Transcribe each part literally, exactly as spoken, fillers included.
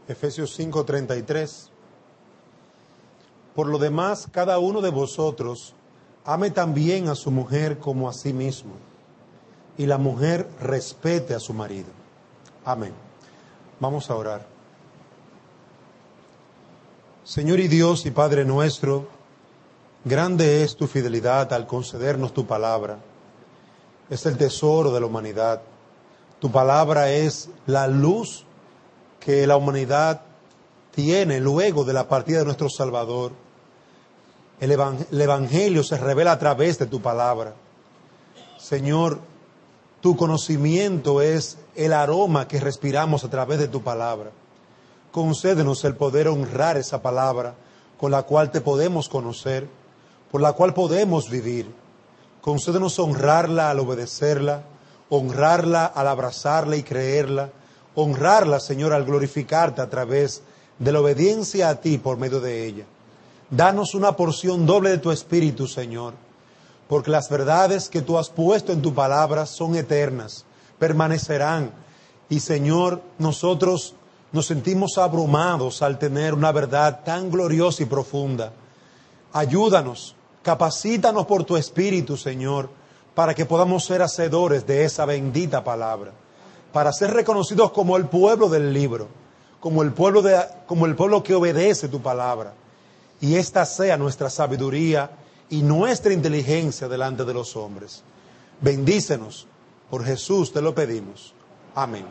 Efesios cinco treinta y tres. Por lo demás, cada uno de vosotros ame también a su mujer como a sí mismo, y la mujer respete a su marido. Amén. Vamos a orar. Señor y Dios y Padre nuestro, grande es tu fidelidad al concedernos tu palabra. Es el tesoro de la humanidad. Tu palabra es la luz que la humanidad tiene luego de la partida de nuestro Salvador. El, evang- el Evangelio se revela a través de tu palabra. Señor, tu conocimiento es el aroma que respiramos a través de tu palabra. Concédenos el poder honrar esa palabra con la cual te podemos conocer, por la cual podemos vivir. Concédenos honrarla al obedecerla, honrarla al abrazarla y creerla, honrarla, Señor, al glorificarte a través de la obediencia a ti por medio de ella. Danos una porción doble de tu Espíritu, Señor, porque las verdades que tú has puesto en tu palabra son eternas, permanecerán. Y, Señor, nosotros nos sentimos abrumados al tener una verdad tan gloriosa y profunda. Ayúdanos, capacítanos por tu Espíritu, Señor, para que podamos ser hacedores de esa bendita palabra, para ser reconocidos como el pueblo del libro, como el pueblo, de, como el pueblo que obedece tu palabra. Y esta sea nuestra sabiduría y nuestra inteligencia delante de los hombres. Bendícenos, por Jesús te lo pedimos. Amén.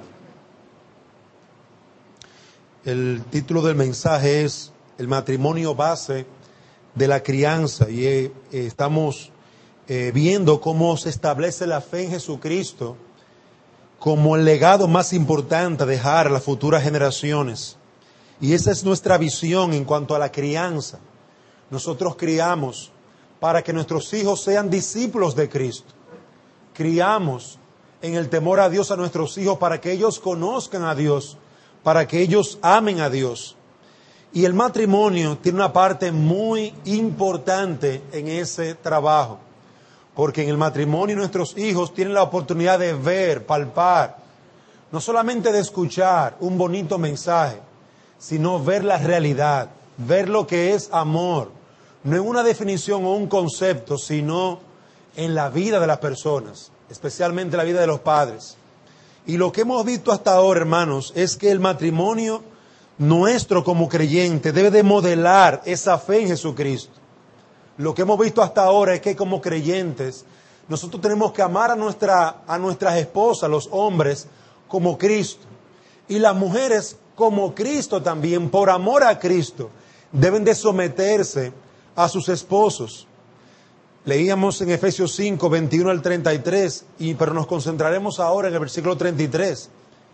El título del mensaje es El matrimonio base de la crianza, y eh, eh, estamos eh, viendo cómo se establece la fe en Jesucristo como el legado más importante a dejar a las futuras generaciones. Y esa es nuestra visión en cuanto a la crianza. Nosotros criamos para que nuestros hijos sean discípulos de Cristo. Criamos en el temor a Dios a nuestros hijos para que ellos conozcan a Dios, para que ellos amen a Dios. Y el matrimonio tiene una parte muy importante en ese trabajo, porque en el matrimonio nuestros hijos tienen la oportunidad de ver, palpar, no solamente de escuchar un bonito mensaje, sino ver la realidad, ver lo que es amor, no en una definición o un concepto, sino en la vida de las personas, especialmente la vida de los padres. Y lo que hemos visto hasta ahora, hermanos, es que el matrimonio nuestro como creyente debe de modelar esa fe en Jesucristo. Lo que hemos visto hasta ahora es que como creyentes nosotros tenemos que amar a, nuestra, a nuestras esposas, los hombres, como Cristo. Y las mujeres como Cristo también, por amor a Cristo, deben de someterse a sus esposos. Leíamos en Efesios cinco, veintiuno al treinta y tres, y, pero nos concentraremos ahora en el versículo treinta y tres.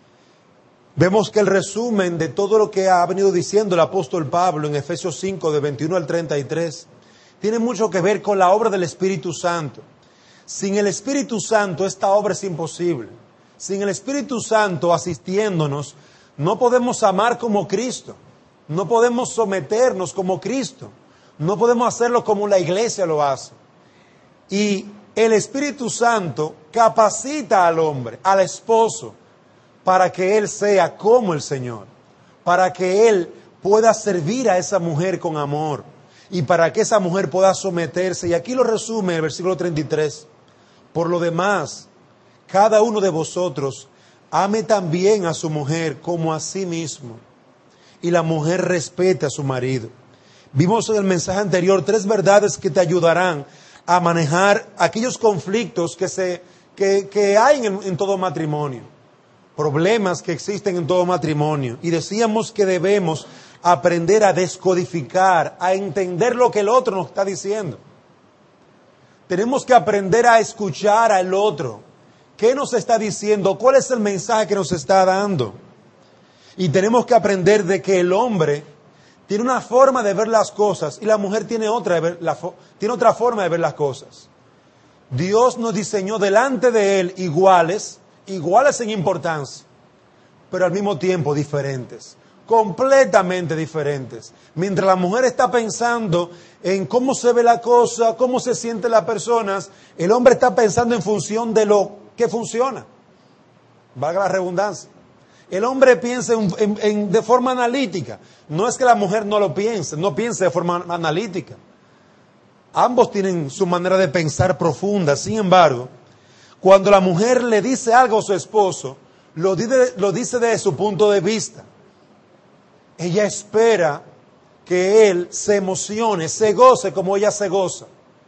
Vemos que el resumen de todo lo que ha venido diciendo el apóstol Pablo en Efesios cinco, de veintiuno al treinta y tres, tiene mucho que ver con la obra del Espíritu Santo. Sin el Espíritu Santo esta obra es imposible. Sin el Espíritu Santo asistiéndonos, no podemos amar como Cristo. No podemos someternos como Cristo. No podemos hacerlo como la iglesia lo hace. Y el Espíritu Santo capacita al hombre, al esposo, para que él sea como el Señor, para que él pueda servir a esa mujer con amor y para que esa mujer pueda someterse. Y aquí lo resume el versículo treinta y tres. Por lo demás, cada uno de vosotros ame también a su mujer como a sí mismo, y la mujer respete a su marido. Vimos en el mensaje anterior tres verdades que te ayudarán a manejar aquellos conflictos que, se, que, que hay en, en todo matrimonio, problemas que existen en todo matrimonio. Y decíamos que debemos aprender a descodificar, a entender lo que el otro nos está diciendo. Tenemos que aprender a escuchar al otro. ¿Qué nos está diciendo? ¿Cuál es el mensaje que nos está dando? Y tenemos que aprender de que el hombre tiene una forma de ver las cosas y la mujer tiene otra, de ver la, tiene otra forma de ver las cosas. Dios nos diseñó delante de Él iguales, iguales en importancia, pero al mismo tiempo diferentes, completamente diferentes. Mientras la mujer está pensando en cómo se ve la cosa, cómo se sienten las personas, el hombre está pensando en función de lo que funciona. Valga la redundancia. El hombre piensa en, en, en, de forma analítica. No es que la mujer no lo piense, no piense de forma analítica. Ambos tienen su manera de pensar profunda. Sin embargo, cuando la mujer le dice algo a su esposo, lo dice, lo dice desde su punto de vista. Ella espera que él se emocione, se goce como ella se goza.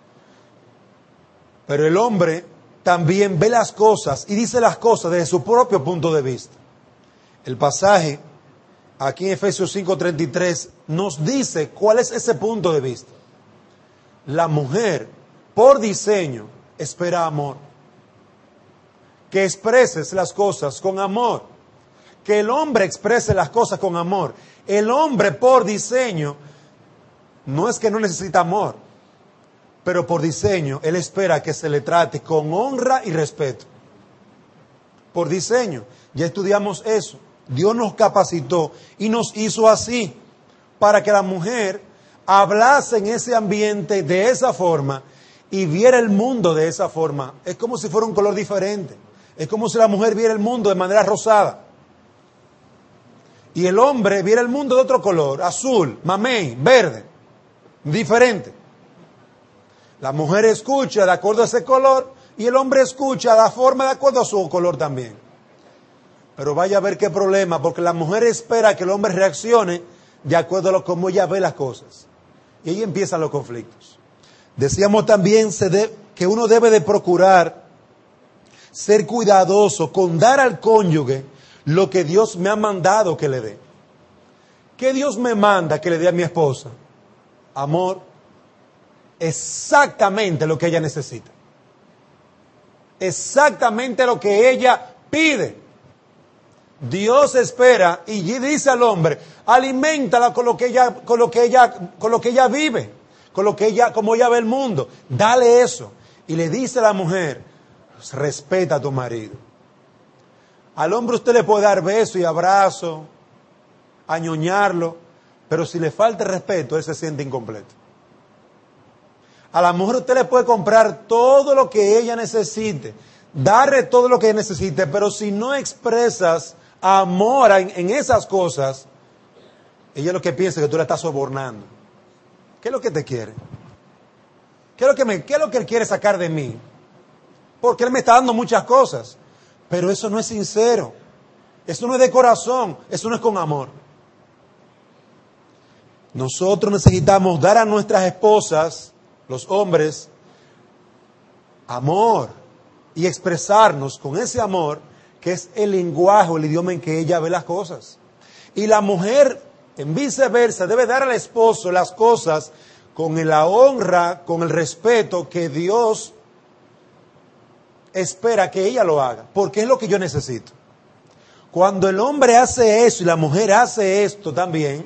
Pero el hombre también ve las cosas y dice las cosas desde su propio punto de vista. El pasaje aquí en Efesios cinco treinta y tres nos dice cuál es ese punto de vista. La mujer, por diseño, espera amor. Que expreses las cosas con amor. Que el hombre exprese las cosas con amor. El hombre, por diseño, no es que no necesita amor, pero por diseño, él espera que se le trate con honra y respeto. Por diseño, ya estudiamos eso. Dios nos capacitó y nos hizo así, para que la mujer hablase en ese ambiente de esa forma y viera el mundo de esa forma. Es como si fuera un color diferente. Es como si la mujer viera el mundo de manera rosada. Y el hombre viera el mundo de otro color, azul, mamey, verde, diferente. La mujer escucha de acuerdo a ese color y el hombre escucha la forma de acuerdo a su color también. Pero vaya a ver qué problema, porque la mujer espera que el hombre reaccione de acuerdo a lo como ella ve las cosas. Y ahí empiezan los conflictos. Decíamos también se de, que uno debe de procurar ser cuidadoso con dar al cónyuge lo que Dios me ha mandado que le dé. ¿Qué Dios me manda que le dé a mi esposa? Amor. Exactamente lo que ella necesita. Exactamente lo que ella pide. Dios espera y dice al hombre, aliméntala con lo que ella, con lo que ella, con lo que ella vive, con lo que ella, como ella ve el mundo. Dale eso. Y le dice a la mujer, respeta a tu marido. Al hombre usted le puede dar beso y abrazo, añoñarlo, pero si le falta respeto, él se siente incompleto. A la mujer usted le puede comprar todo lo que ella necesite, darle todo lo que ella necesite, pero si no expresas amor en, en esas cosas, ella lo que piensa es que tú la estás sobornando. ¿Qué es lo que te quiere? ¿Qué es lo que, me, qué es lo que él quiere sacar de mí? Porque él me está dando muchas cosas, pero eso no es sincero, eso no es de corazón, eso no es con amor. Nosotros necesitamos dar a nuestras esposas, los hombres, amor y expresarnos con ese amor que es el lenguaje o el idioma en que ella ve las cosas. Y la mujer, en viceversa, debe dar al esposo las cosas con la honra, con el respeto que Dios espera que ella lo haga, porque es lo que yo necesito. Cuando el hombre hace eso y la mujer hace esto también,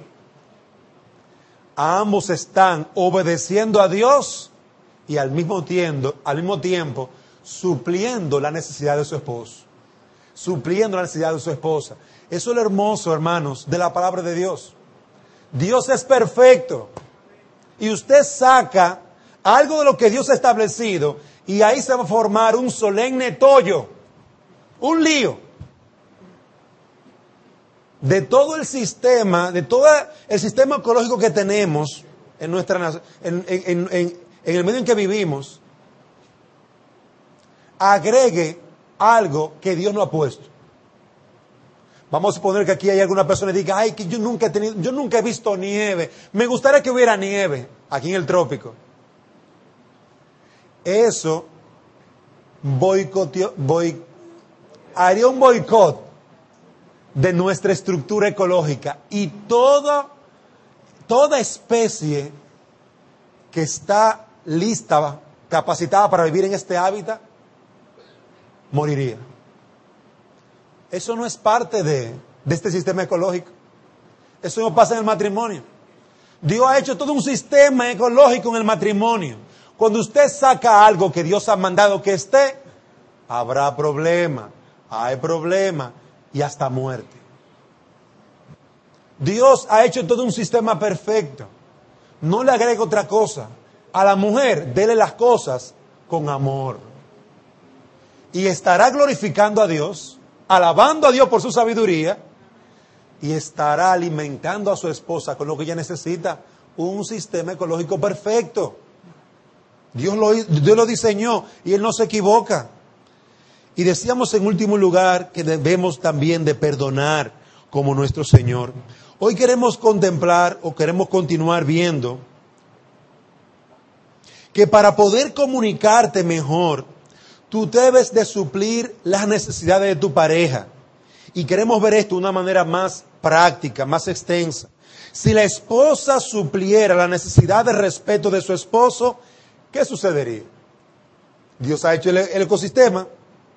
ambos están obedeciendo a Dios y al mismo tiempo, al mismo tiempo supliendo la necesidad de su esposo, supliendo la necesidad de su esposa. Eso es lo hermoso, hermanos, de la palabra de Dios. Dios es perfecto y usted saca algo de lo que Dios ha establecido y ahí se va a formar un solemne tollo, un lío de todo el sistema, de todo el sistema ecológico que tenemos en nuestra en, en, en, en el medio en que vivimos. Agregue algo que Dios no ha puesto. Vamos a suponer que aquí hay alguna persona que diga, ay, que yo nunca he tenido, yo nunca he visto nieve. Me gustaría que hubiera nieve aquí en el trópico. Eso boicoteó, boy, haría un boicot de nuestra estructura ecológica y toda, toda especie que está lista, capacitada para vivir en este hábitat, moriría. Eso no es parte de, de este sistema ecológico. Eso no pasa en el matrimonio. Dios ha hecho todo un sistema ecológico en el matrimonio. Cuando usted saca algo que Dios ha mandado que esté, habrá problema, hay problema y hasta muerte. Dios ha hecho todo un sistema perfecto. No le agrega otra cosa. A la mujer, dele las cosas con amor. Y estará glorificando a Dios alabando a Dios por su sabiduría y estará alimentando a su esposa con lo que ella necesita, un sistema ecológico perfecto. Dios lo, Dios lo diseñó y Él no se equivoca. Y decíamos en último lugar que debemos también de perdonar como nuestro Señor. Hoy queremos contemplar o queremos continuar viendo que para poder comunicarte mejor, tú debes de suplir las necesidades de tu pareja. Y queremos ver esto de una manera más práctica, más extensa. Si la esposa supliera la necesidad de respeto de su esposo, ¿qué sucedería? Dios ha hecho el, el ecosistema.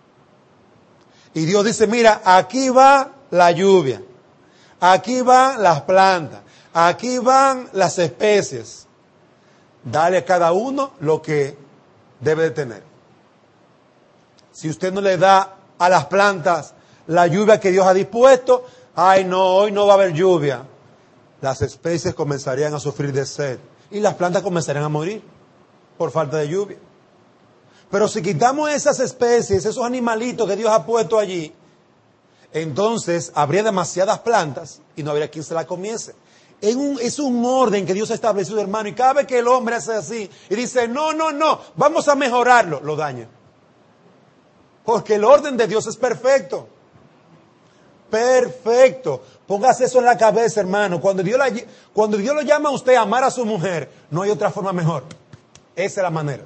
Y Dios dice, mira, aquí va la lluvia, aquí van las plantas, aquí van las especies. Dale a cada uno lo que debe de tener. Si usted no le da a las plantas la lluvia que Dios ha dispuesto, ay no, hoy no va a haber lluvia. Las especies comenzarían a sufrir de sed y las plantas comenzarían a morir por falta de lluvia. Pero si quitamos esas especies, esos animalitos que Dios ha puesto allí, entonces habría demasiadas plantas y no habría quien se la comiese. Es un, es un orden que Dios ha establecido, hermano, y cada vez que el hombre hace así y dice, no, no, no, vamos a mejorarlo, lo daña. Porque el orden de Dios es perfecto. Perfecto. Póngase eso en la cabeza, hermano. Cuando Dios, la, cuando Dios lo llama a usted a amar a su mujer, no hay otra forma mejor. Esa es la manera.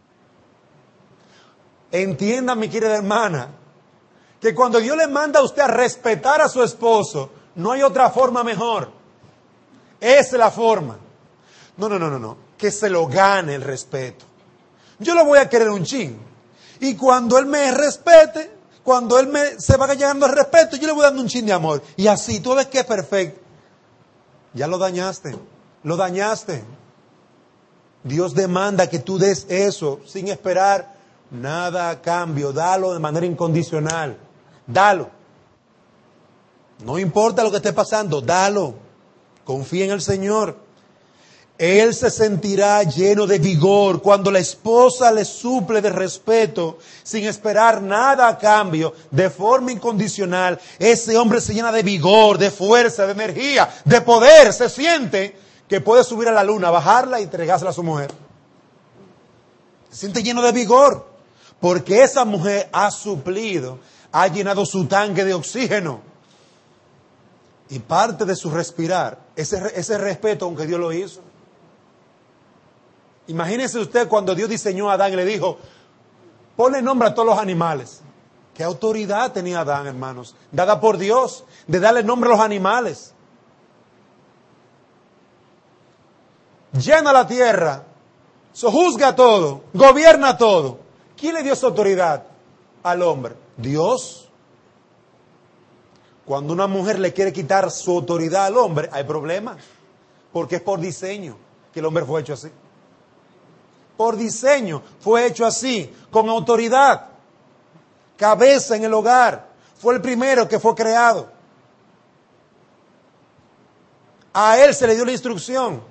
Entienda, mi querida hermana, que cuando Dios le manda a usted a respetar a su esposo, no hay otra forma mejor. Esa es la forma. No, no, no, no, no. Que se lo gane el respeto. Yo lo voy a querer un chin. Y cuando él me respete, cuando él me se vaya llegando al respeto, yo le voy dando un chin de amor. Y así, tú ves que es perfecto. Ya lo dañaste. Lo dañaste. Dios demanda que tú des eso sin esperar nada a cambio. Dalo de manera incondicional. Dalo. No importa lo que esté pasando, dalo. Confía en el Señor. Él se sentirá lleno de vigor cuando la esposa le suple de respeto sin esperar nada a cambio, de forma incondicional. Ese hombre se llena de vigor, de fuerza, de energía, de poder. Se siente que puede subir a la luna, bajarla y entregársela a su mujer. Se siente lleno de vigor porque esa mujer ha suplido, ha llenado su tanque de oxígeno. Y parte de su respirar, ese, ese respeto, aunque Dios lo hizo. Imagínese usted cuando Dios diseñó a Adán y le dijo, ponle nombre a todos los animales. ¿Qué autoridad tenía Adán, hermanos? Dada por Dios, de darle nombre a los animales. Llena la tierra, sojuzga todo, gobierna todo. ¿Quién le dio esa autoridad al hombre? Dios. Cuando una mujer le quiere quitar su autoridad al hombre, hay problemas. Porque es por diseño que el hombre fue hecho así. Por diseño fue hecho así, con autoridad. Cabeza en el hogar. Fue el primero que fue creado. A él se le dio la instrucción.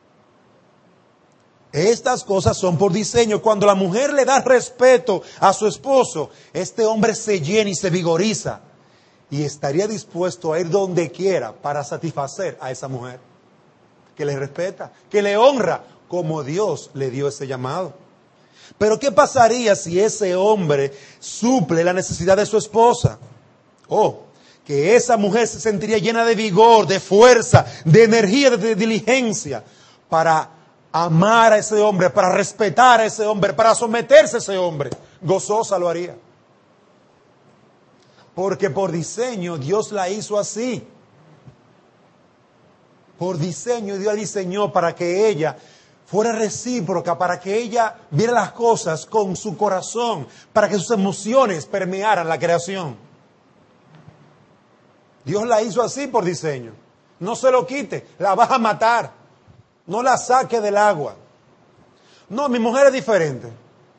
Estas cosas son por diseño. Cuando la mujer le da respeto a su esposo, este hombre se llena y se vigoriza. Y estaría dispuesto a ir donde quiera para satisfacer a esa mujer. Que le respeta, que le honra, como Dios le dio ese llamado. Pero ¿qué pasaría si ese hombre suple la necesidad de su esposa? Oh, que esa mujer se sentiría llena de vigor, de fuerza, de energía, de diligencia para amar a ese hombre, para respetar a ese hombre, para someterse a ese hombre. Gozosa lo haría. Porque por diseño Dios la hizo así. Por diseño Dios la diseñó para que ella fuera recíproca, para que ella viera las cosas con su corazón, para que sus emociones permearan la creación. Dios la hizo así por diseño. No se lo quite, la vas a matar. No la saque del agua. No, mi mujer es diferente.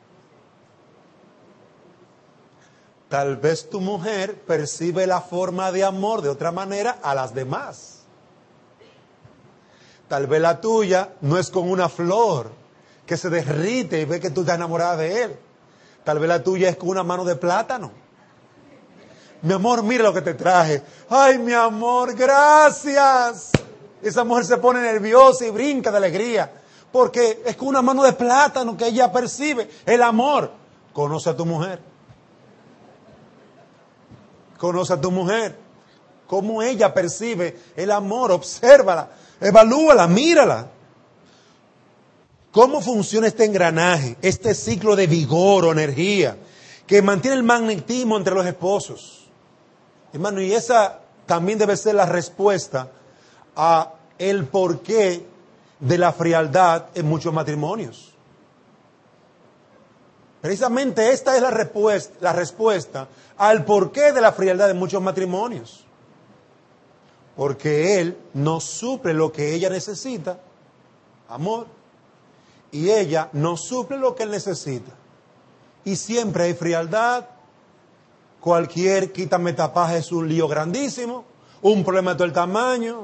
Tal vez tu mujer percibe la forma de amor de otra manera a las demás. Tal vez la tuya no es con una flor que se derrite y ve que tú estás enamorada de él. Tal vez la tuya es con una mano de plátano. Mi amor, mira lo que te traje. Ay, mi amor, gracias. Esa mujer se pone nerviosa y brinca de alegría. Porque es con una mano de plátano que ella percibe el amor. Conoce a tu mujer. Conoce a tu mujer. Cómo ella percibe el amor. Obsérvala. Evalúala. Mírala. ¿Cómo funciona este engranaje? Este ciclo de vigor o energía que mantiene el magnetismo entre los esposos. Hermano, y esa también debe ser la respuesta a el porqué de la frialdad en muchos matrimonios. Precisamente esta es la respuesta, la respuesta al porqué de la frialdad en muchos matrimonios. Porque él no suple lo que ella necesita, amor, y ella no suple lo que él necesita. Y siempre hay frialdad. Cualquier quítame tapaje es un lío grandísimo, un problema de todo el tamaño.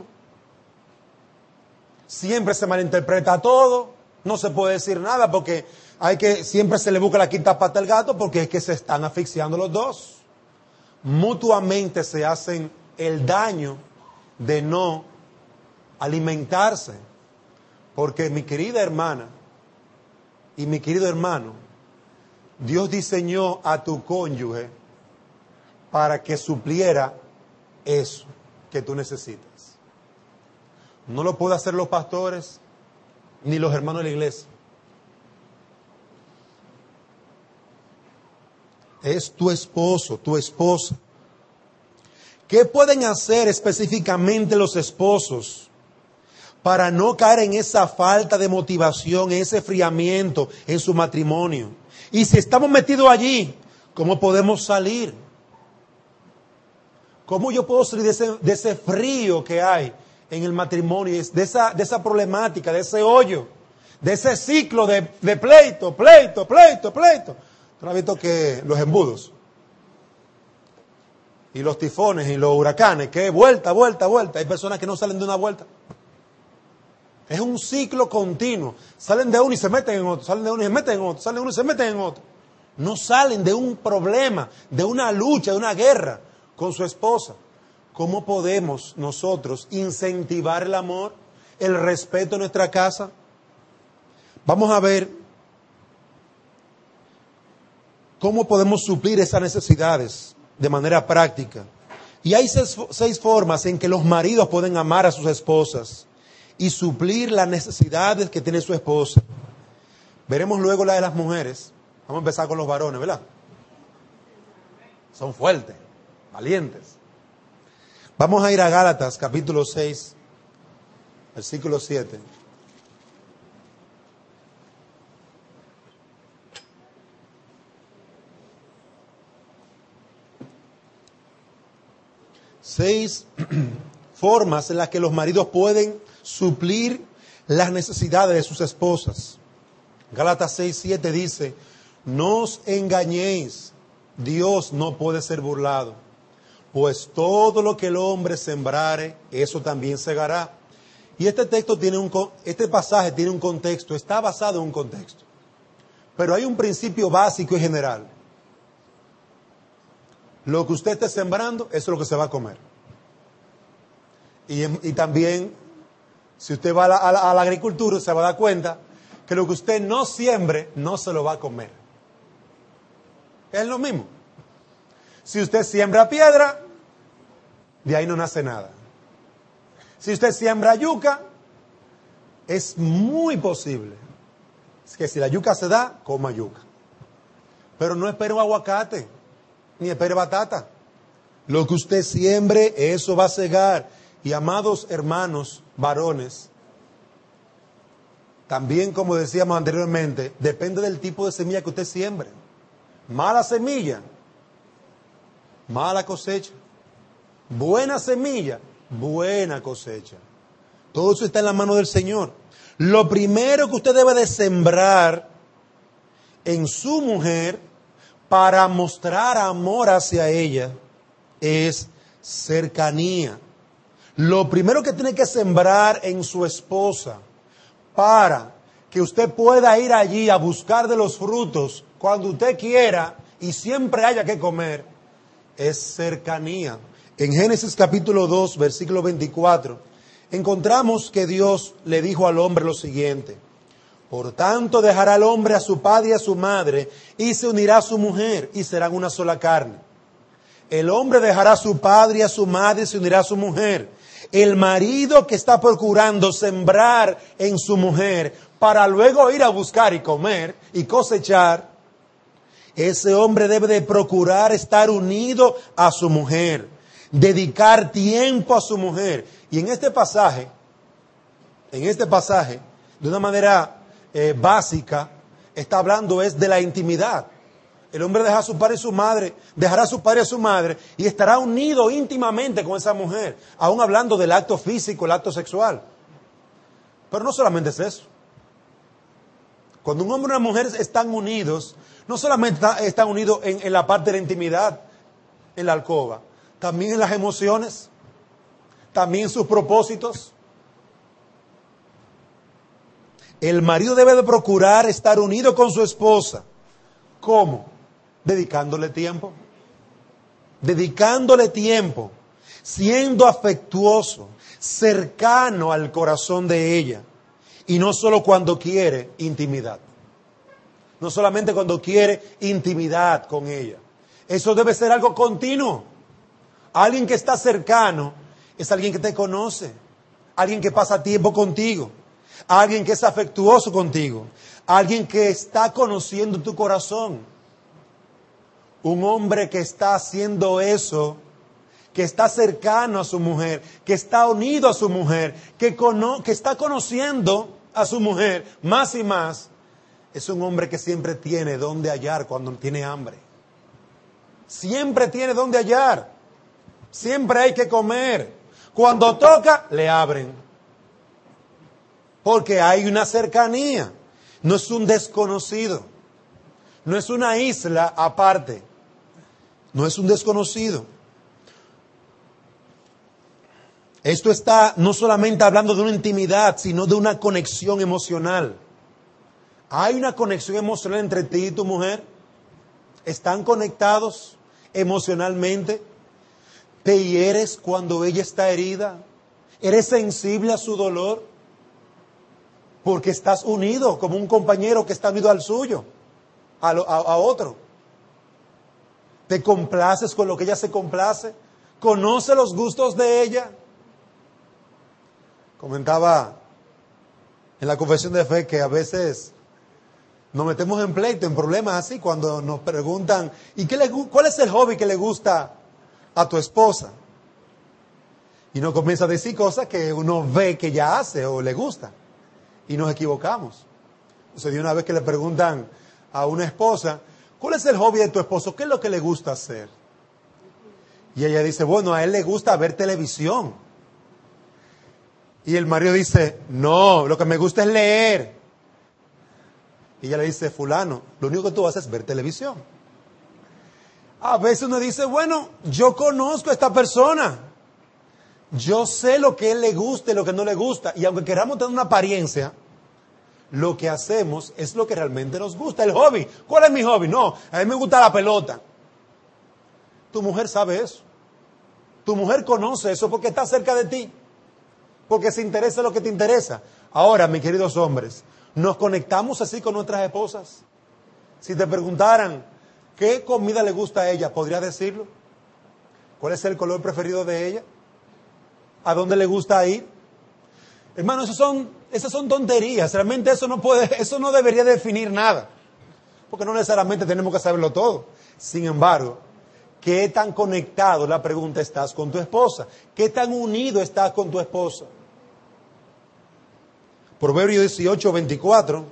Siempre se malinterpreta todo, no se puede decir nada porque hay que siempre se le busca la quinta pata al gato porque es que se están asfixiando los dos. Mutuamente se hacen el daño de no alimentarse. Porque mi querida hermana y mi querido hermano, Dios diseñó a tu cónyuge para que supliera eso que tú necesitas. No lo pueden hacer los pastores ni los hermanos de la iglesia. Es tu esposo, tu esposa. ¿Qué pueden hacer específicamente los esposos para no caer en esa falta de motivación, en ese enfriamiento en su matrimonio? Y si estamos metidos allí, ¿cómo podemos salir? ¿Cómo yo puedo salir de ese, de ese frío que hay en el matrimonio, de esa, de esa problemática, de ese hoyo, de ese ciclo de, de pleito, pleito, pleito, pleito? ¿Tú no has visto que los embudos y los tifones y los huracanes, que vuelta, vuelta, vuelta? Hay personas que no salen de una vuelta. Es un ciclo continuo. Salen de uno y se meten en otro, salen de uno y se meten en otro, salen de uno y se meten en otro. No salen de un problema, de una lucha, de una guerra con su esposa. ¿Cómo podemos nosotros incentivar el amor, el respeto en nuestra casa? Vamos a ver cómo podemos suplir esas necesidades de manera práctica. Y hay seis, seis formas en que los maridos pueden amar a sus esposas y suplir las necesidades que tiene su esposa. Veremos luego la de las mujeres. Vamos a empezar con los varones, ¿verdad? Son fuertes, valientes. Vamos a ir a Gálatas, capítulo seis, versículo siete. Seis formas en las que los maridos pueden suplir las necesidades de sus esposas. Gálatas seis, siete dice: no os engañéis, Dios no puede ser burlado, pues todo lo que el hombre sembrare, eso también segará. Y este texto tiene un, este pasaje tiene un contexto, está basado en un contexto. Pero hay un principio básico y general. Lo que usted esté sembrando, eso es lo que se va a comer. Y, y también, si usted va a la, a, la, a la agricultura, se va a dar cuenta que lo que usted no siembre, no se lo va a comer. Es lo mismo. Si usted siembra piedra, de ahí no nace nada. Si usted siembra yuca, es muy posible que si la yuca se da, coma yuca. Pero no espere un aguacate, ni espere batata. Lo que usted siembre, eso va a cegar. Y amados hermanos varones, también, como decíamos anteriormente, depende del tipo de semilla que usted siembre. Mala semilla, mala cosecha. Buena semilla, buena cosecha. Todo eso está en la mano del Señor. Lo primero que usted debe de sembrar en su mujer para mostrar amor hacia ella es cercanía. Lo primero que tiene que sembrar en su esposa para que usted pueda ir allí a buscar de los frutos cuando usted quiera y siempre haya que comer, es cercanía. En Génesis capítulo dos, versículo veinticuatro, encontramos que Dios le dijo al hombre lo siguiente: por tanto dejará el hombre a su padre y a su madre, y se unirá a su mujer, y serán una sola carne. El hombre dejará a su padre y a su madre, y se unirá a su mujer. El marido que está procurando sembrar en su mujer, para luego ir a buscar y comer y cosechar, ese hombre debe de procurar estar unido a su mujer, dedicar tiempo a su mujer. Y en este pasaje, en este pasaje, de una manera eh, básica, está hablando es de la intimidad. El hombre dejará a su padre y su madre, dejará a su padre y a su madre y estará unido íntimamente con esa mujer, aún hablando del acto físico, el acto sexual. Pero no solamente es eso. Cuando un hombre y una mujer están unidos, no solamente están unidos en, en la parte de la intimidad, en la alcoba, también en las emociones, también en sus propósitos. El marido debe de procurar estar unido con su esposa. ¿Cómo? Dedicándole tiempo. Dedicándole tiempo. Siendo afectuoso, cercano al corazón de ella. Y no solo cuando quiere intimidad. No solamente cuando quiere intimidad con ella. Eso debe ser algo continuo. Alguien que está cercano es alguien que te conoce. Alguien que pasa tiempo contigo. Alguien que es afectuoso contigo. Alguien que está conociendo tu corazón. Un hombre que está haciendo eso, que está cercano a su mujer, que está unido a su mujer, que, cono- que está conociendo a su mujer más y más, es un hombre que siempre tiene donde hallar cuando tiene hambre. Siempre tiene donde hallar. Siempre hay que comer. Cuando toca, le abren. Porque hay una cercanía. No es un desconocido. No es una isla aparte. No es un desconocido. Esto está no solamente hablando de una intimidad, sino de una conexión emocional. ¿Hay una conexión emocional entre ti y tu mujer? ¿Están conectados emocionalmente? ¿Te hieres cuando ella está herida? ¿Eres sensible a su dolor? Porque estás unido como un compañero que está unido al suyo, a, lo, a, a otro. ¿Te complaces con lo que ella se complace? ¿Conoce los gustos de ella? Comentaba en la confesión de fe que a veces nos metemos en pleito, en problemas así, cuando nos preguntan, ¿y qué le, cuál es el hobby que le gusta a tu esposa? Y nos comienza a decir cosas que uno ve que ya hace o le gusta. Y nos equivocamos. Sucedió una vez que le preguntan a una esposa, ¿cuál es el hobby de tu esposo? ¿Qué es lo que le gusta hacer? Y ella dice, bueno, a él le gusta ver televisión. Y el marido dice, no, lo que me gusta es leer. Y ella le dice, fulano, lo único que tú haces es ver televisión. A veces uno dice, bueno, yo conozco a esta persona. Yo sé lo que a él le gusta y lo que no le gusta. Y aunque queramos tener una apariencia, lo que hacemos es lo que realmente nos gusta. El hobby. ¿Cuál es mi hobby? No, a mí me gusta la pelota. Tu mujer sabe eso. Tu mujer conoce eso porque está cerca de ti. Porque se interesa en lo que te interesa. Ahora, mis queridos hombres, ¿nos conectamos así con nuestras esposas? Si te preguntaran qué comida le gusta a ella, ¿podrías decirlo? ¿Cuál es el color preferido de ella? ¿A dónde le gusta ir? Hermano, esas son, esas son tonterías. Realmente eso no puede, eso no debería definir nada. Porque no necesariamente tenemos que saberlo todo. Sin embargo, ¿qué tan conectado, la pregunta, estás con tu esposa? ¿Qué tan unido estás con tu esposa? Proverbios dieciocho, veinticuatro.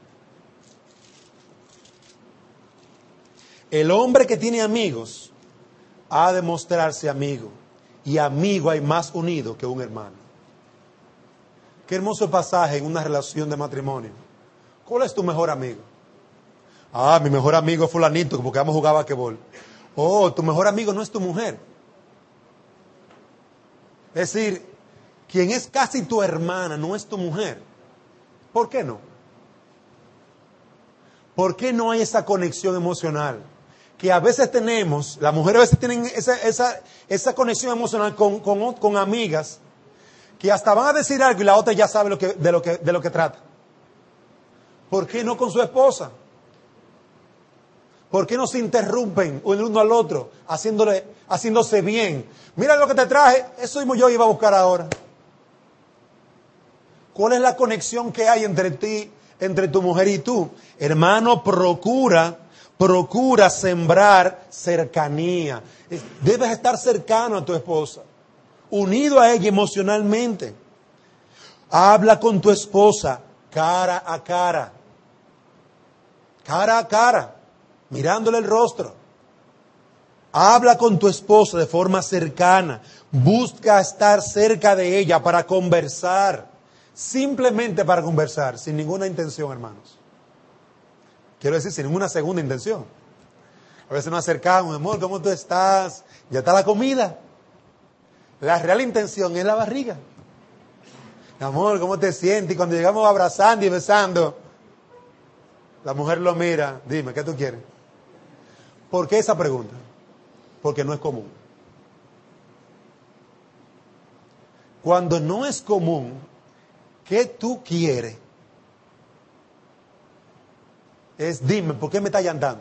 El hombre que tiene amigos ha de mostrarse amigo. Y amigo hay más unido que un hermano. Qué hermoso pasaje en una relación de matrimonio. ¿Cuál es tu mejor amigo? Ah, mi mejor amigo es fulanito, porque vamos a jugar basquetbol. Oh, tu mejor amigo no es tu mujer. Es decir, quien es casi tu hermana no es tu mujer. ¿Por qué no? ¿Por qué no hay esa conexión emocional? que a veces tenemos, las mujeres a veces tienen esa, esa, esa conexión emocional con, con, con amigas, que hasta van a decir algo y la otra ya sabe lo que, de, lo que, de lo que trata. ¿Por qué no con su esposa? ¿Por qué no se interrumpen el uno al otro, haciéndole, haciéndose bien? Mira lo que te traje, eso mismo yo iba a buscar ahora. ¿Cuál es la conexión que hay entre ti, entre tu mujer y tú? Hermano, procura, procura sembrar cercanía. Debes estar cercano a tu esposa, unido a ella emocionalmente. Habla con tu esposa cara a cara, cara a cara, mirándole el rostro. Habla con tu esposa de forma cercana. Busca estar cerca de ella para conversar. Simplemente para conversar, sin ninguna intención, hermanos. Quiero decir, sin ninguna segunda intención. A veces nos acercamos, amor, ¿cómo tú estás? Ya está la comida. La real intención es la barriga. Amor, ¿cómo te sientes? Y cuando llegamos abrazando y besando, la mujer lo mira, dime, ¿qué tú quieres? ¿Por qué esa pregunta? Porque no es común. Cuando no es común, ¿qué tú quieres? Es dime, ¿por qué me estás llamando?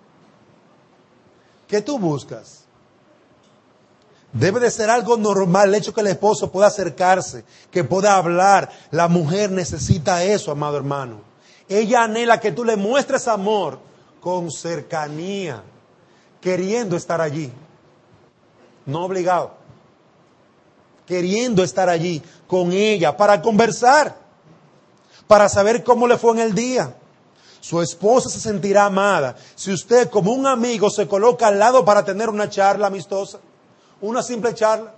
¿Qué tú buscas? Debe de ser algo normal el hecho que el esposo pueda acercarse, que pueda hablar. La mujer necesita eso, amado hermano. Ella anhela que tú le muestres amor con cercanía, queriendo estar allí, no obligado, queriendo estar allí con ella para conversar, para saber cómo le fue en el día. Su esposa se sentirá amada si usted como un amigo se coloca al lado para tener una charla amistosa, una simple charla.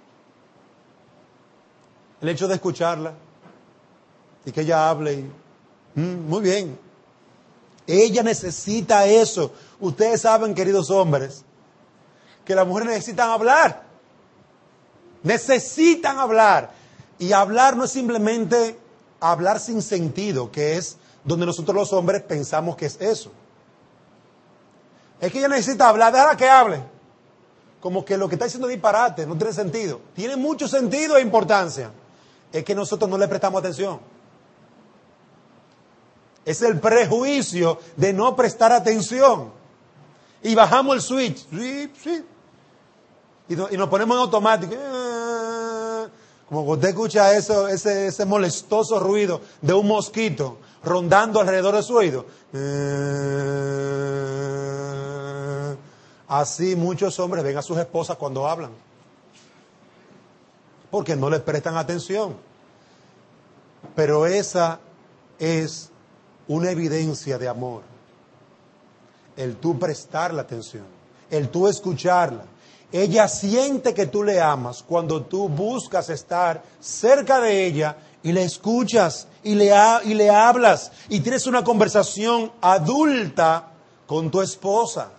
El hecho de escucharla y que ella hable y, mm, muy bien. Ella necesita eso. Ustedes saben, queridos hombres, que las mujeres necesitan hablar. Necesitan hablar. Y hablar no es simplemente hablar sin sentido, que es donde nosotros los hombres pensamos que es eso. Es que ella necesita hablar, déjala que hable. Como que lo que está diciendo es disparate, no tiene sentido. Tiene mucho sentido e importancia. Es que nosotros no le prestamos atención. Es el prejuicio de no prestar atención. Y bajamos el switch. Sí, sí. Y, no, y nos ponemos en automático. Como que usted escucha eso, ese, ese molestoso ruido de un mosquito rondando alrededor de su oído. Así muchos hombres ven a sus esposas cuando hablan. Porque no les prestan atención. Pero esa es una evidencia de amor. El tú prestarle atención. El tú escucharla. Ella siente que tú le amas cuando tú buscas estar cerca de ella y le escuchas y le, ha, y le hablas y tienes una conversación adulta con tu esposa.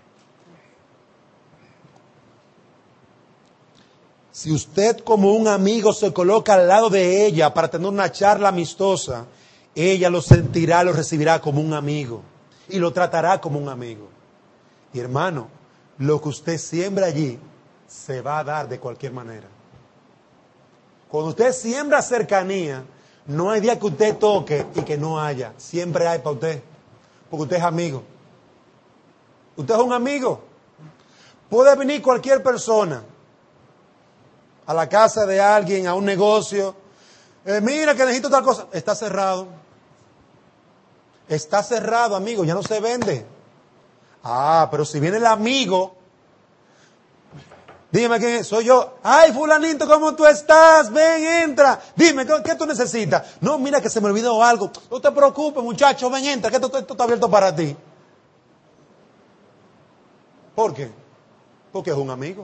Si usted como un amigo se coloca al lado de ella para tener una charla amistosa, ella lo sentirá, lo recibirá como un amigo y lo tratará como un amigo. Y hermano, lo que usted siembra allí se va a dar de cualquier manera. Cuando usted siembra cercanía, no hay día que usted toque y que no haya. Siempre hay para usted, porque usted es amigo. Usted es un amigo. Puede venir cualquier persona a la casa de alguien, a un negocio. Eh, mira que necesito tal cosa. Está cerrado. Está cerrado, amigo, ya no se vende. Ah, pero si viene el amigo, dígame quién es, soy yo. Ay, fulanito, ¿cómo tú estás? Ven, entra. Dime, ¿qué, qué tú necesitas? No, mira que se me olvidó algo. No te preocupes, muchacho, ven, entra, que esto, esto está abierto para ti. ¿Por qué? Porque es un amigo.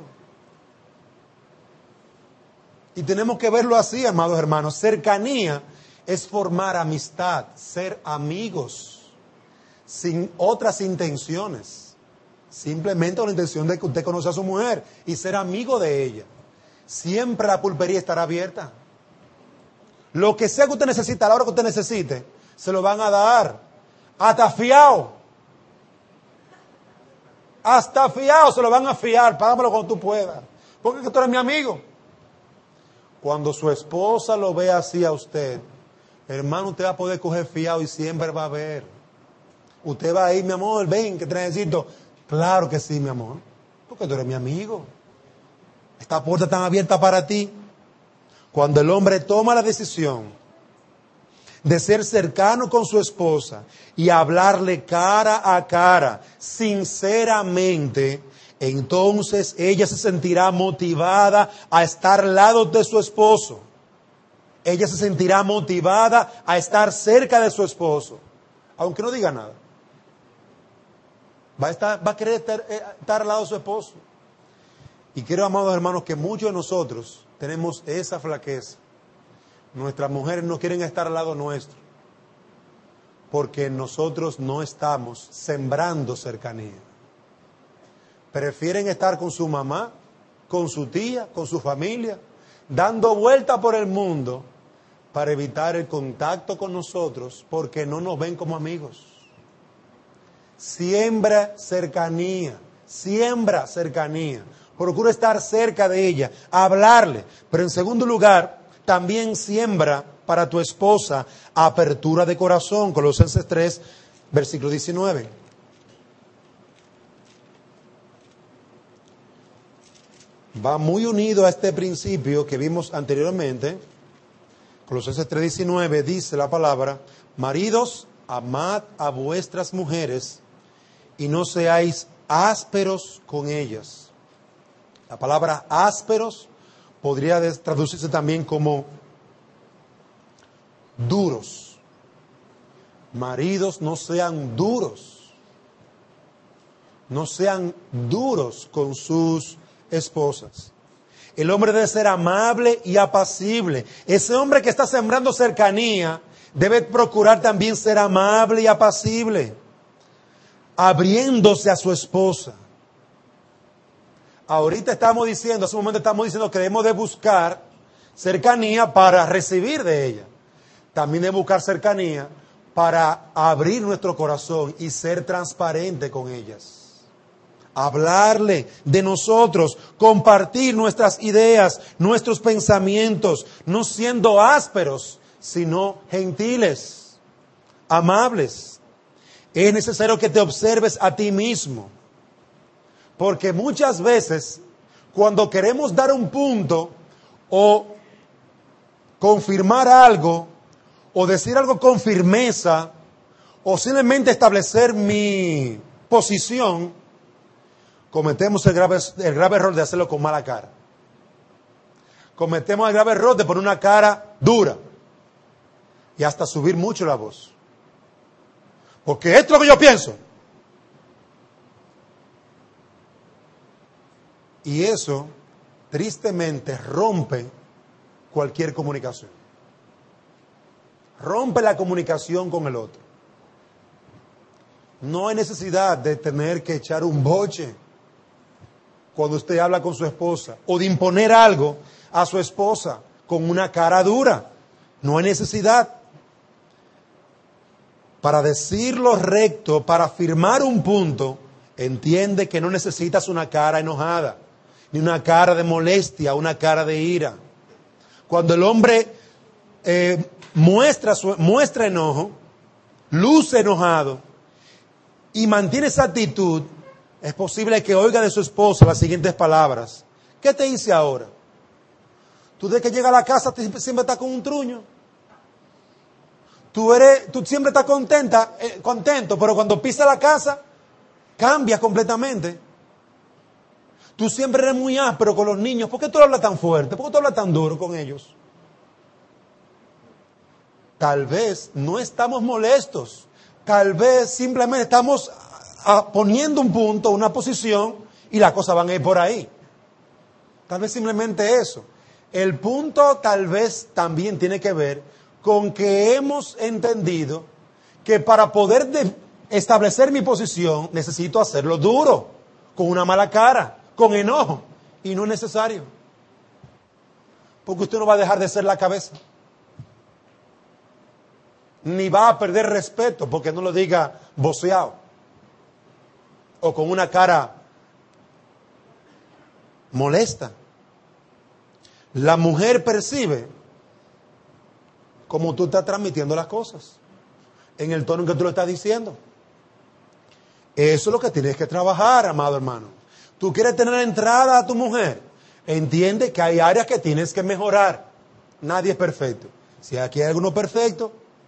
Y tenemos que verlo así, amados hermanos. Cercanía es formar amistad, ser amigos, sin otras intenciones. Simplemente con la intención de que usted conoce a su mujer y ser amigo de ella. Siempre la pulpería estará abierta. Lo que sea que usted necesite, a la hora que usted necesite, se lo van a dar. Atafiado. Hasta fiado se lo van a fiar, págamelo cuando tú puedas. Porque es que tú eres mi amigo. Cuando su esposa lo ve así a usted, hermano, usted va a poder coger fiado y siempre va a ver. Usted va a ir, mi amor, ven, que te necesito. Claro que sí, mi amor. Porque tú eres mi amigo. Esta puerta está abierta para ti. Cuando el hombre toma la decisión de ser cercano con su esposa y hablarle cara a cara, sinceramente, entonces ella se sentirá motivada a estar al lado de su esposo. Ella se sentirá motivada a estar cerca de su esposo, aunque no diga nada. Va a, estar, va a querer estar, estar al lado de su esposo. Y quiero, amados hermanos, que muchos de nosotros tenemos esa flaqueza. Nuestras mujeres no quieren estar al lado nuestro, porque nosotros no estamos sembrando cercanía. Prefieren estar con su mamá, con su tía, con su familia, dando vuelta por el mundo para evitar el contacto con nosotros, porque no nos ven como amigos. Siembra cercanía, siembra cercanía. Procura estar cerca de ella, hablarle. Pero en segundo lugar, también siembra para tu esposa apertura de corazón. Colosenses tres, versículo diecinueve. Va muy unido a este principio que vimos anteriormente. Colosenses tres diecinueve dice la palabra: maridos, amad a vuestras mujeres y no seáis ásperos con ellas. La palabra ásperos podría traducirse también como duros. Maridos, no sean duros. No sean duros con sus esposas. El hombre debe ser amable y apacible. Ese hombre que está sembrando cercanía debe procurar también ser amable y apacible, abriéndose a su esposa. Ahorita estamos diciendo, hace un momento estamos diciendo que debemos de buscar cercanía para recibir de ella. También de buscar cercanía para abrir nuestro corazón y ser transparente con ellas. Hablarle de nosotros, compartir nuestras ideas, nuestros pensamientos, no siendo ásperos, sino gentiles, amables. Es necesario que te observes a ti mismo. Porque muchas veces, cuando queremos dar un punto o confirmar algo, o decir algo con firmeza, o simplemente establecer mi posición, cometemos el grave, el grave error de hacerlo con mala cara. Cometemos el grave error de poner una cara dura y hasta subir mucho la voz. Porque esto es lo que yo pienso. Y eso, tristemente, rompe cualquier comunicación. Rompe la comunicación con el otro. No hay necesidad de tener que echar un boche cuando usted habla con su esposa, o de imponer algo a su esposa con una cara dura. No hay necesidad. Para decirlo recto, para afirmar un punto, entiende que no necesitas una cara enojada, ni una cara de molestia, una cara de ira. Cuando el hombre eh, muestra, su, muestra enojo, luce enojado y mantiene esa actitud, es posible que oiga de su esposa las siguientes palabras: ¿qué te hice ahora? Tú desde que llega a la casa siempre estás con un truño. Tú, eres, tú siempre estás contenta, eh, contento, pero cuando pisa la casa, cambia completamente. Tú siempre eres muy áspero con los niños. ¿Por qué tú hablas tan fuerte? ¿Por qué tú hablas tan duro con ellos? Tal vez no estamos molestos. Tal vez simplemente estamos a, a, poniendo un punto, una posición, y las cosas van a ir por ahí. Tal vez simplemente eso. El punto tal vez también tiene que ver con que hemos entendido que para poder de establecer mi posición necesito hacerlo duro, con una mala cara, con enojo, y no es necesario. Porque usted no va a dejar de ser la cabeza. Ni va a perder respeto porque no lo diga voceado o con una cara molesta. La mujer percibe cómo tú estás transmitiendo las cosas, en el tono en que tú lo estás diciendo. Eso es lo que tienes que trabajar, amado hermano. Tú quieres tener entrada a tu mujer, entiende que hay áreas que tienes que mejorar. Nadie es perfecto. Si aquí hay alguno perfecto,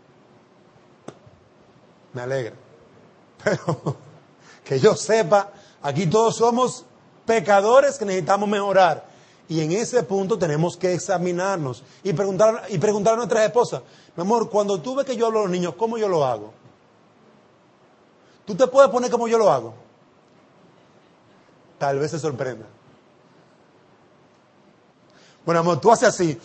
me alegra. Pero que yo sepa, aquí todos somos pecadores que necesitamos mejorar. Y en ese punto tenemos que examinarnos y preguntar, y preguntar a nuestras esposas: mi amor, cuando tú ves que yo hablo a los niños, ¿cómo yo lo hago? ¿Tú te puedes poner como yo lo hago? Tal vez se sorprenda. Bueno, amor, tú haces así.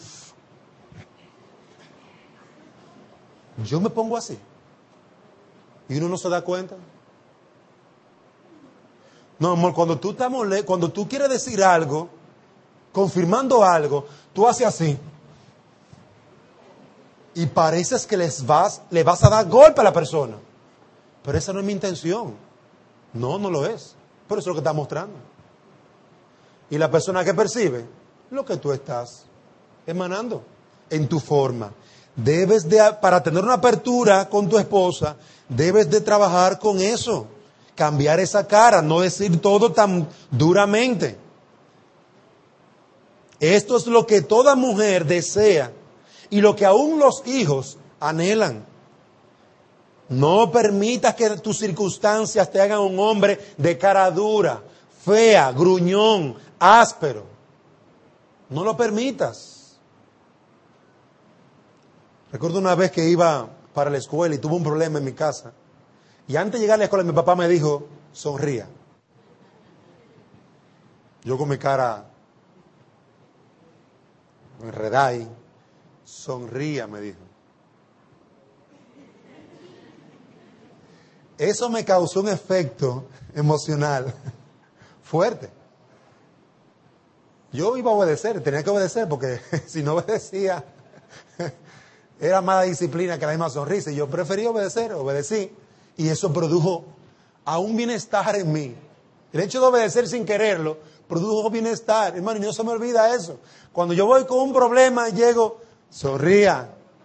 Yo me pongo así. Y uno no se da cuenta. No, amor, cuando tú estás mole- cuando tú quieres decir algo, confirmando algo, tú haces así. Y pareces que les vas, le vas a dar golpe a la persona. Pero esa no es mi intención. No, no lo es. Pero eso es lo que está mostrando. Y la persona que percibe lo que tú estás emanando en tu forma. Debes de, para tener una apertura con tu esposa, debes de trabajar con eso. Cambiar esa cara, no decir todo tan duramente. Esto es lo que toda mujer desea y lo que aún los hijos anhelan. No permitas que tus circunstancias te hagan un hombre de cara dura, fea, gruñón, áspero. No lo permitas. Recuerdo una vez que iba para la escuela y tuve un problema en mi casa. Y antes de llegar a la escuela, mi papá me dijo: sonría. Yo con mi cara enredada ahí, sonría, me dijo. Eso me causó un efecto emocional fuerte. Yo iba a obedecer, tenía que obedecer, porque si no obedecía, era más disciplina que la misma sonrisa. Y yo preferí obedecer, obedecí. Y eso produjo a un bienestar en mí. El hecho de obedecer sin quererlo produjo bienestar. Hermano, y no se me olvida eso. Cuando yo voy con un problema, llego, sonría.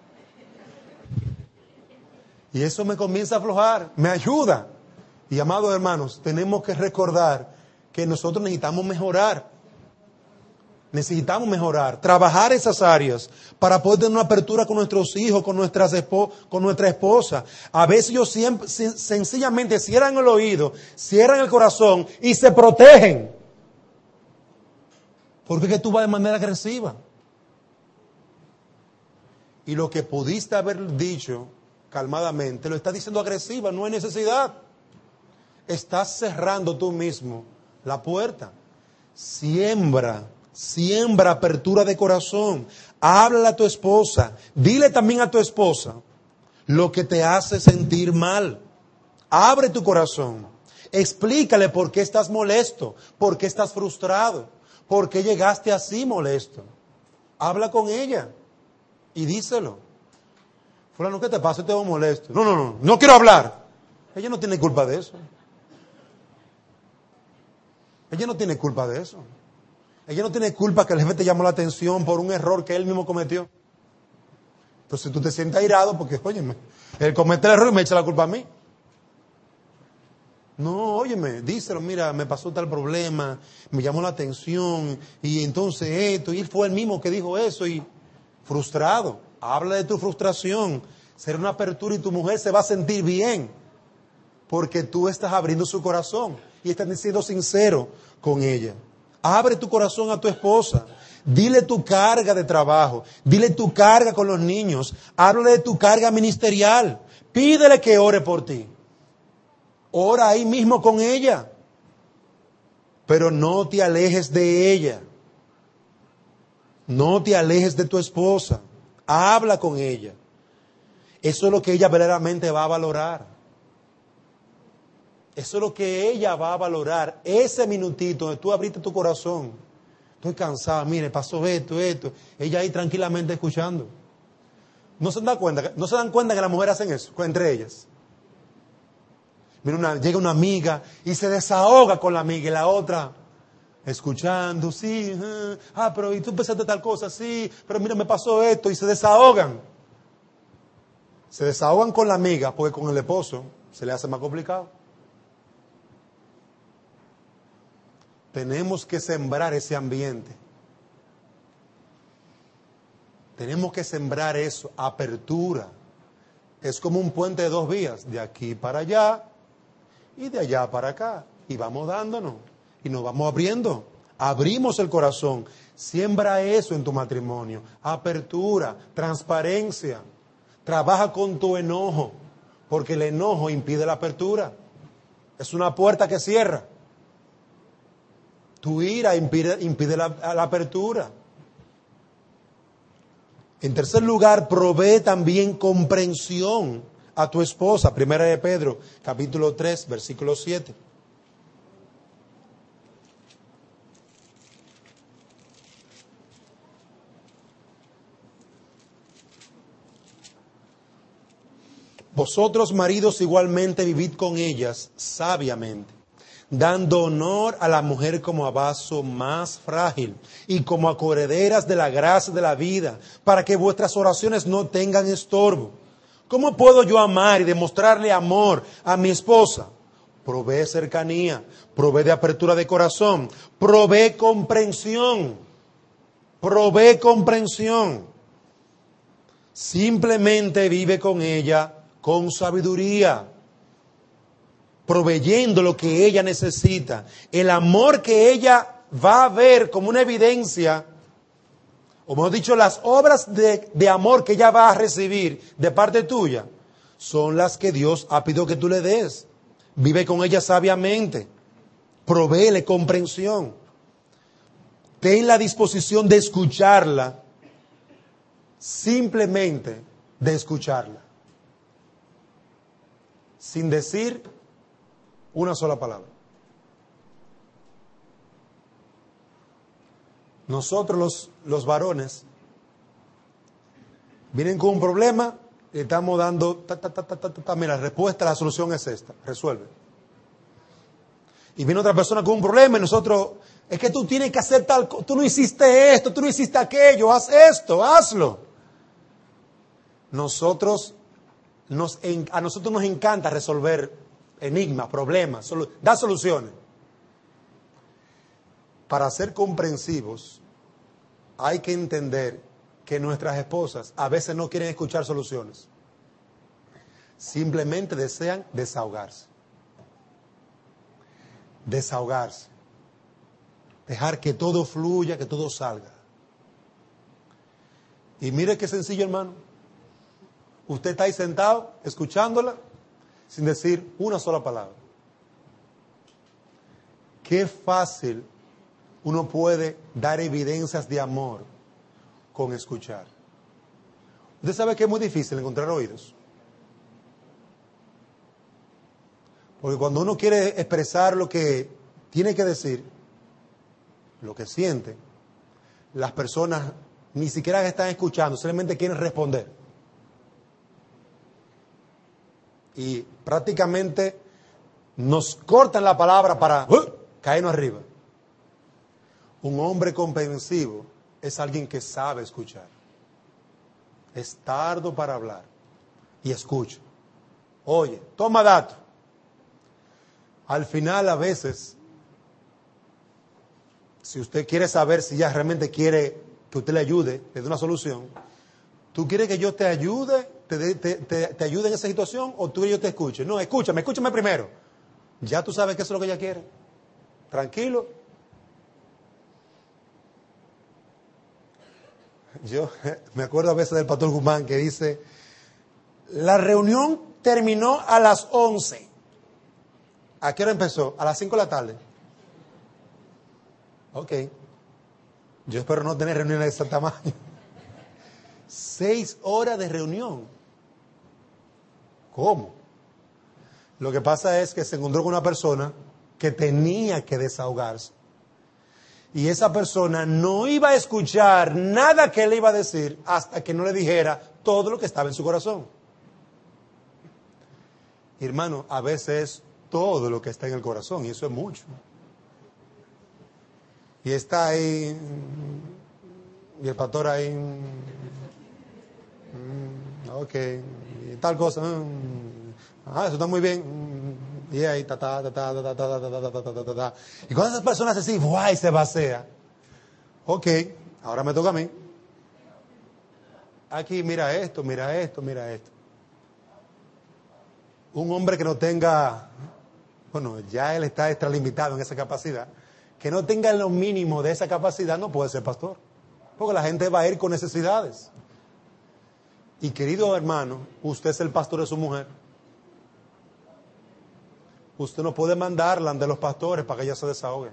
Y eso me comienza a aflojar, me ayuda. Y amados hermanos, tenemos que recordar que nosotros necesitamos mejorar. Necesitamos mejorar, trabajar esas áreas para poder tener una apertura con nuestros hijos, con, nuestras espo- con nuestra esposa. A veces ellos siempre, sen- sencillamente cierran el oído, cierran el corazón y se protegen. Porque es que tú vas de manera agresiva. Y lo que pudiste haber dicho calmadamente, lo estás diciendo agresiva, no hay necesidad. Estás cerrando tú mismo la puerta. Siembra, siembra apertura de corazón. Háblale a tu esposa. Dile también a tu esposa lo que te hace sentir mal. Abre tu corazón. Explícale por qué estás molesto, por qué estás frustrado, por qué llegaste así molesto. Habla con ella y díselo. Fulano, ¿qué te pasa? Te veo molesto. No, no, no, no quiero hablar. Ella no tiene culpa de eso. Ella no tiene culpa de eso. Ella no tiene culpa que el jefe te llamó la atención por un error que él mismo cometió. Entonces tú te sientes airado porque, óyeme, él comete el error y me echa la culpa a mí. No, óyeme, díselo, mira, me pasó tal problema, me llamó la atención y entonces esto, y él fue el mismo que dijo eso y frustrado. Habla de tu frustración, será una apertura y tu mujer se va a sentir bien porque tú estás abriendo su corazón y estás siendo sincero con ella. Abre tu corazón a tu esposa, dile tu carga de trabajo, dile tu carga con los niños, háblale de tu carga ministerial, pídele que ore por ti. Ora ahí mismo con ella, pero no te alejes de ella. No te alejes de tu esposa. Habla con ella. Eso es lo que ella verdaderamente va a valorar. Eso es lo que ella va a valorar. Ese minutito donde tú abriste tu corazón. Estoy cansada, mire, pasó esto, esto. Ella ahí tranquilamente escuchando. ¿No se dan cuenta, no se dan cuenta que las mujeres hacen eso entre ellas? Mira, una, llega una amiga y se desahoga con la amiga y la otra escuchando, sí, uh, ah, pero y tú pensaste tal cosa, sí, pero mira, me pasó esto, y se desahogan. Se desahogan con la amiga, porque con el esposo se le hace más complicado. Tenemos que sembrar ese ambiente. Tenemos que sembrar eso, apertura. Es como un puente de dos vías, de aquí para allá y de allá para acá. Y vamos dándonos y nos vamos abriendo. Abrimos el corazón. Siembra eso en tu matrimonio. Apertura, transparencia. Trabaja con tu enojo, porque el enojo impide la apertura. Es una puerta que cierra. Tu ira impide, impide la, la apertura. En tercer lugar, provee también comprensión a tu esposa. Primera de Pedro, capítulo tres, versículo siete. Vosotros, maridos, igualmente vivid con ellas sabiamente, dando honor a la mujer como a vaso más frágil y como a correderas de la gracia de la vida, para que vuestras oraciones no tengan estorbo. ¿Cómo puedo yo amar y demostrarle amor a mi esposa? Provee cercanía, provee de apertura de corazón, provee comprensión, provee comprensión. Simplemente vive con ella con sabiduría, proveyendo lo que ella necesita. El amor que ella va a ver como una evidencia, o mejor dicho, las obras de, de amor que ella va a recibir de parte tuya, son las que Dios ha pedido que tú le des. Vive con ella sabiamente, provéele comprensión, ten la disposición de escucharla, simplemente de escucharla, sin decir una sola palabra. Nosotros los, los varones vienen con un problema, le estamos dando, ta, ta, ta, ta, ta, ta, mira, la respuesta, la solución es esta, resuelve. Y viene otra persona con un problema y nosotros, es que tú tienes que hacer tal cosa, tú no hiciste esto, tú no hiciste aquello, haz esto, hazlo. Nosotros, nos, a nosotros nos encanta resolver enigmas, problemas, solu- dar soluciones. Para ser comprensivos, hay que entender que nuestras esposas a veces no quieren escuchar soluciones. Simplemente desean desahogarse. Desahogarse. Dejar que todo fluya, que todo salga. Y mire qué sencillo, hermano. Usted está ahí sentado, escuchándola, sin decir una sola palabra. Qué fácil uno puede dar evidencias de amor con escuchar. Usted sabe que es muy difícil encontrar oídos. Porque cuando uno quiere expresar lo que tiene que decir, lo que siente, las personas ni siquiera están escuchando, solamente quieren responder. Y prácticamente nos cortan la palabra para ¡uh! caernos arriba. Un hombre comprensivo es alguien que sabe escuchar. Es tardo para hablar y escucha. Oye, toma dato. Al final, a veces, si usted quiere saber si ella realmente quiere que usted le ayude, le dé una solución, ¿tú quieres que yo te ayude, te, te, te, te ayude en esa situación o tú y yo te escuche? No, escúchame, escúchame primero. Ya tú sabes qué es lo que ella quiere. Tranquilo. Yo me acuerdo a veces del pastor Guzmán que dice, la reunión terminó a las once. ¿A qué hora empezó? A las cinco de la tarde. Ok. Yo espero no tener reuniones de ese tamaño. Seis horas de reunión. ¿Cómo? Lo que pasa es que se encontró con una persona que tenía que desahogarse. Y esa persona no iba a escuchar nada que él iba a decir hasta que no le dijera todo lo que estaba en su corazón. Hermano, a veces todo lo que está en el corazón, y eso es mucho. Y está ahí, y el pastor ahí, mm, ok, y tal cosa, mm, ah, eso está muy bien, mm, y ahí, ta, ta, ta, ta, ta, ta, ta, ta, ta, ta, ta, ta, ta, ta. Y cuando esas personas así, ¡guay! Se vacía. Ok, ahora me toca a mí. Aquí, mira esto, mira esto, mira esto. Un hombre que no tenga, bueno, ya él está extralimitado en esa capacidad, que no tenga lo mínimo de esa capacidad no puede ser pastor. Porque la gente va a ir con necesidades. Y querido hermano, usted es el pastor de su mujer. Usted no puede mandarla ante los pastores para que ella se desahogue.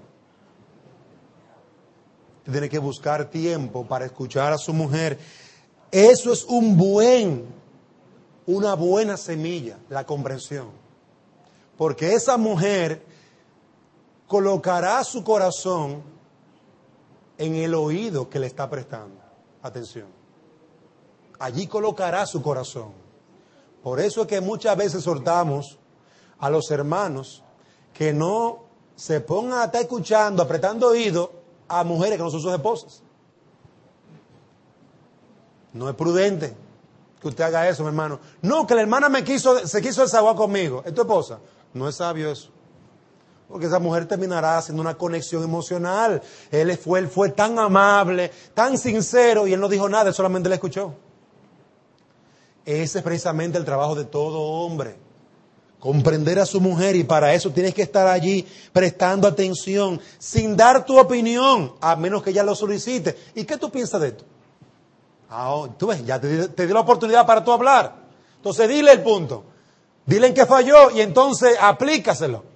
Usted tiene que buscar tiempo para escuchar a su mujer. Eso es un buen, una buena semilla, la comprensión. Porque esa mujer colocará su corazón en el oído que le está prestando atención. Allí colocará su corazón. Por eso es que muchas veces exhortamos a los hermanos que no se pongan a estar escuchando, apretando oído a mujeres que no son sus esposas. No es prudente que usted haga eso, mi hermano. No, que la hermana me quiso, se quiso desahogar conmigo. ¿Es tu esposa? No es sabio eso. Porque esa mujer terminará haciendo una conexión emocional. Él fue, él fue tan amable, tan sincero, y él no dijo nada, él solamente le escuchó. Ese es precisamente el trabajo de todo hombre. Comprender a su mujer, y para eso tienes que estar allí prestando atención, sin dar tu opinión, a menos que ella lo solicite. ¿Y qué tú piensas de esto? Ah, tú ves, ya te di, te di la oportunidad para tú hablar. Entonces dile el punto. Dile en qué falló y entonces aplícaselo.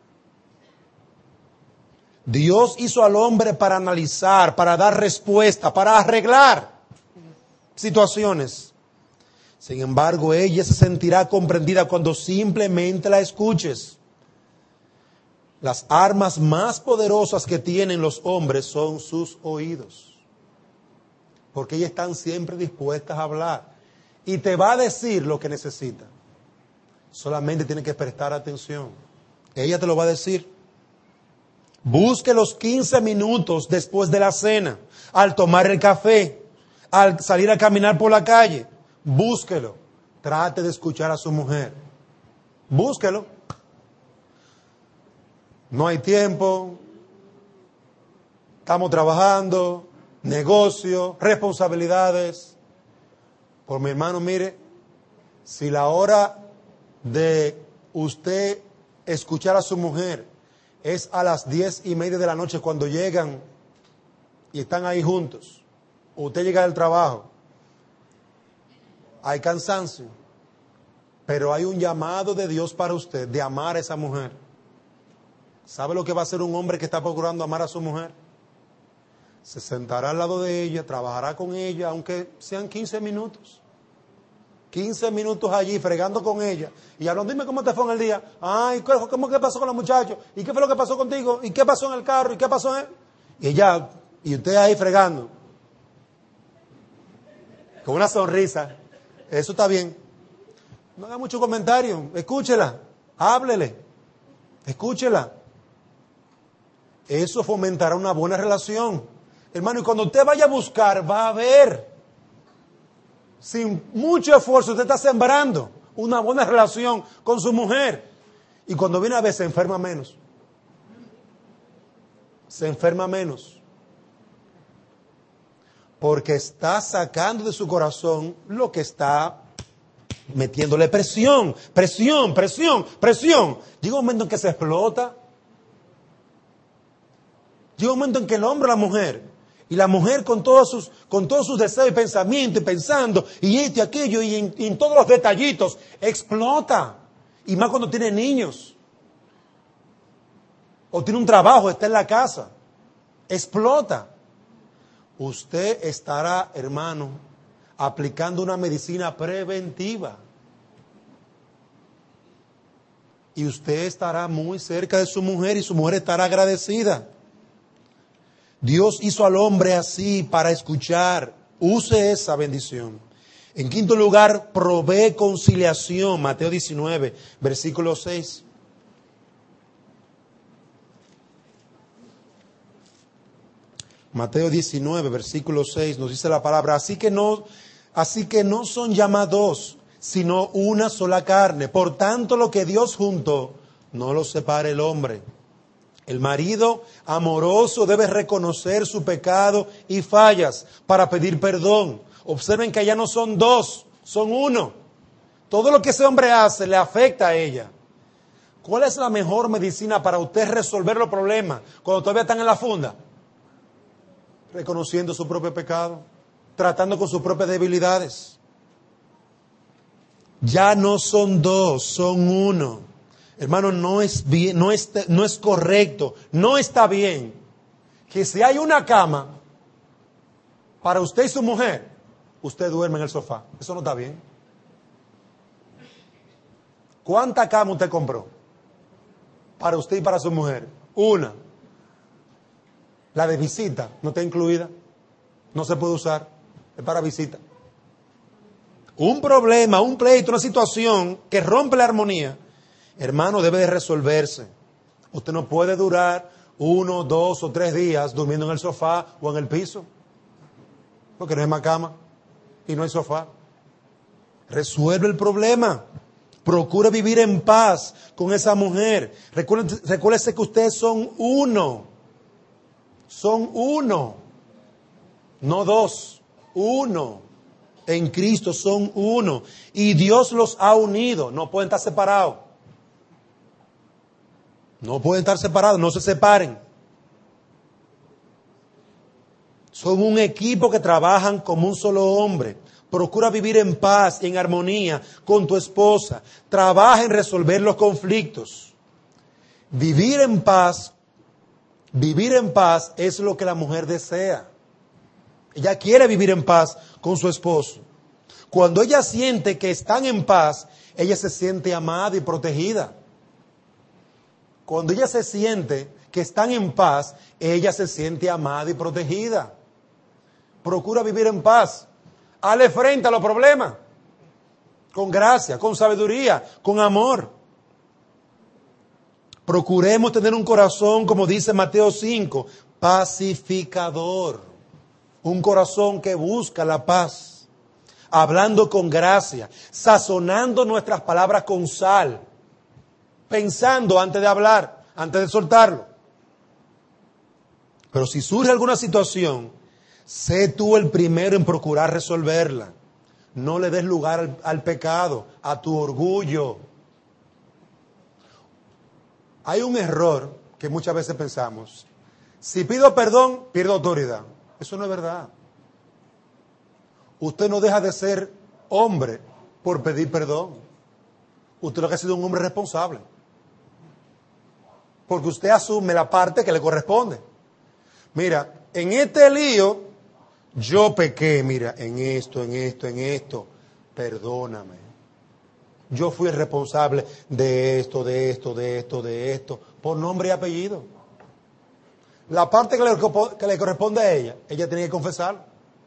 Dios hizo al hombre para analizar, para dar respuesta, para arreglar situaciones. Sin embargo, ella se sentirá comprendida cuando simplemente la escuches. Las armas más poderosas que tienen los hombres son sus oídos. Porque ellas están siempre dispuestas a hablar. Y te va a decir lo que necesita. Solamente tiene que prestar atención. Ella te lo va a decir. Busque los quince minutos después de la cena, al tomar el café, al salir a caminar por la calle. Búsquelo. Trate de escuchar a su mujer. Búsquelo. No hay tiempo. Estamos trabajando. Negocio. Responsabilidades. Por mi hermano, mire, si la hora de usted escuchar a su mujer es a las diez y media de la noche cuando llegan y están ahí juntos, usted llega del trabajo, hay cansancio, pero hay un llamado de Dios para usted de amar a esa mujer. ¿Sabe lo que va a hacer un hombre que está procurando amar a su mujer? Se sentará al lado de ella, trabajará con ella, aunque sean quince minutos. quince minutos allí fregando con ella y hablando, dime cómo te fue en el día. Ay, ¿cómo que pasó con los muchachos? ¿Y qué fue lo que pasó contigo? ¿Y qué pasó en el carro? ¿Y qué pasó en...? Y ella, y usted ahí fregando. Con una sonrisa. Eso está bien. No haga mucho comentario. Escúchela. Háblele. Escúchela. Eso fomentará una buena relación. Hermano, y cuando usted vaya a buscar, va a ver. Sin mucho esfuerzo usted está sembrando una buena relación con su mujer. Y cuando viene a ver se enferma menos. Se enferma menos. Porque está sacando de su corazón lo que está metiéndole presión, presión, presión, presión. Llega un momento en que se explota. Llega un momento en que el hombre o la mujer... Y la mujer con todos sus, con todos sus deseos y pensamientos, y pensando, y este, aquello, y en, y en todos los detallitos, explota. Y más cuando tiene niños. O tiene un trabajo, está en la casa. Explota. Usted estará, hermano, aplicando una medicina preventiva. Y usted estará muy cerca de su mujer y su mujer estará agradecida. Dios hizo al hombre así para escuchar. Use esa bendición. En quinto lugar, provee conciliación. Mateo diecinueve, versículo seis. Mateo diecinueve, versículo seis, nos dice la palabra, así que no, así que no son llamados, sino una sola carne. Por tanto, lo que Dios juntó, no lo separe el hombre. El marido amoroso debe reconocer su pecado y fallas para pedir perdón. Observen que allá no son dos, son uno. Todo lo que ese hombre hace le afecta a ella. ¿Cuál es la mejor medicina para usted resolver los problemas cuando todavía están en la funda? Reconociendo su propio pecado, tratando con sus propias debilidades. Ya no son dos, son uno. Hermano, no es bien, no es, no es correcto, no está bien que si hay una cama para usted y su mujer, usted duerme en el sofá. Eso no está bien. ¿Cuánta cama usted compró para usted y para su mujer? Una. La de visita no está incluida, no se puede usar, es para visita. Un problema, un pleito, una situación que rompe la armonía, hermano, debe de resolverse. Usted no puede durar uno, dos o tres días durmiendo en el sofá o en el piso, porque no hay más cama y no hay sofá. Resuelve el problema. Procure vivir en paz con esa mujer. Recuérdese, recuérdese que ustedes son uno. Son uno. No dos. Uno. En Cristo son uno. Y Dios los ha unido. No pueden estar separados. No pueden estar separados. No se separen. Son un equipo que trabajan como un solo hombre. Procura vivir en paz y en armonía con tu esposa. Trabaja en resolver los conflictos. Vivir en paz, vivir en paz es lo que la mujer desea. Ella quiere vivir en paz con su esposo. Cuando ella siente que están en paz, ella se siente amada y protegida. Cuando ella se siente que están en paz, ella se siente amada y protegida. Procura vivir en paz. Hale frente a los problemas. Con gracia, con sabiduría, con amor. Procuremos tener un corazón, como dice Mateo cinco, pacificador. Un corazón que busca la paz. Hablando con gracia, sazonando nuestras palabras con sal. Pensando antes de hablar, antes de soltarlo. Pero si surge alguna situación, sé tú el primero en procurar resolverla. No le des lugar al, al pecado, a tu orgullo. Hay un error que muchas veces pensamos. Si pido perdón, pierdo autoridad. Eso no es verdad. Usted no deja de ser hombre por pedir perdón. Usted lo que ha sido un hombre responsable. Porque usted asume la parte que le corresponde. Mira, en este lío, yo pequé, mira, en esto, en esto, en esto. Perdóname. Yo fui el responsable de esto, de esto, de esto, de esto, por nombre y apellido. La parte que le, que le corresponde a ella, ella tiene que confesar.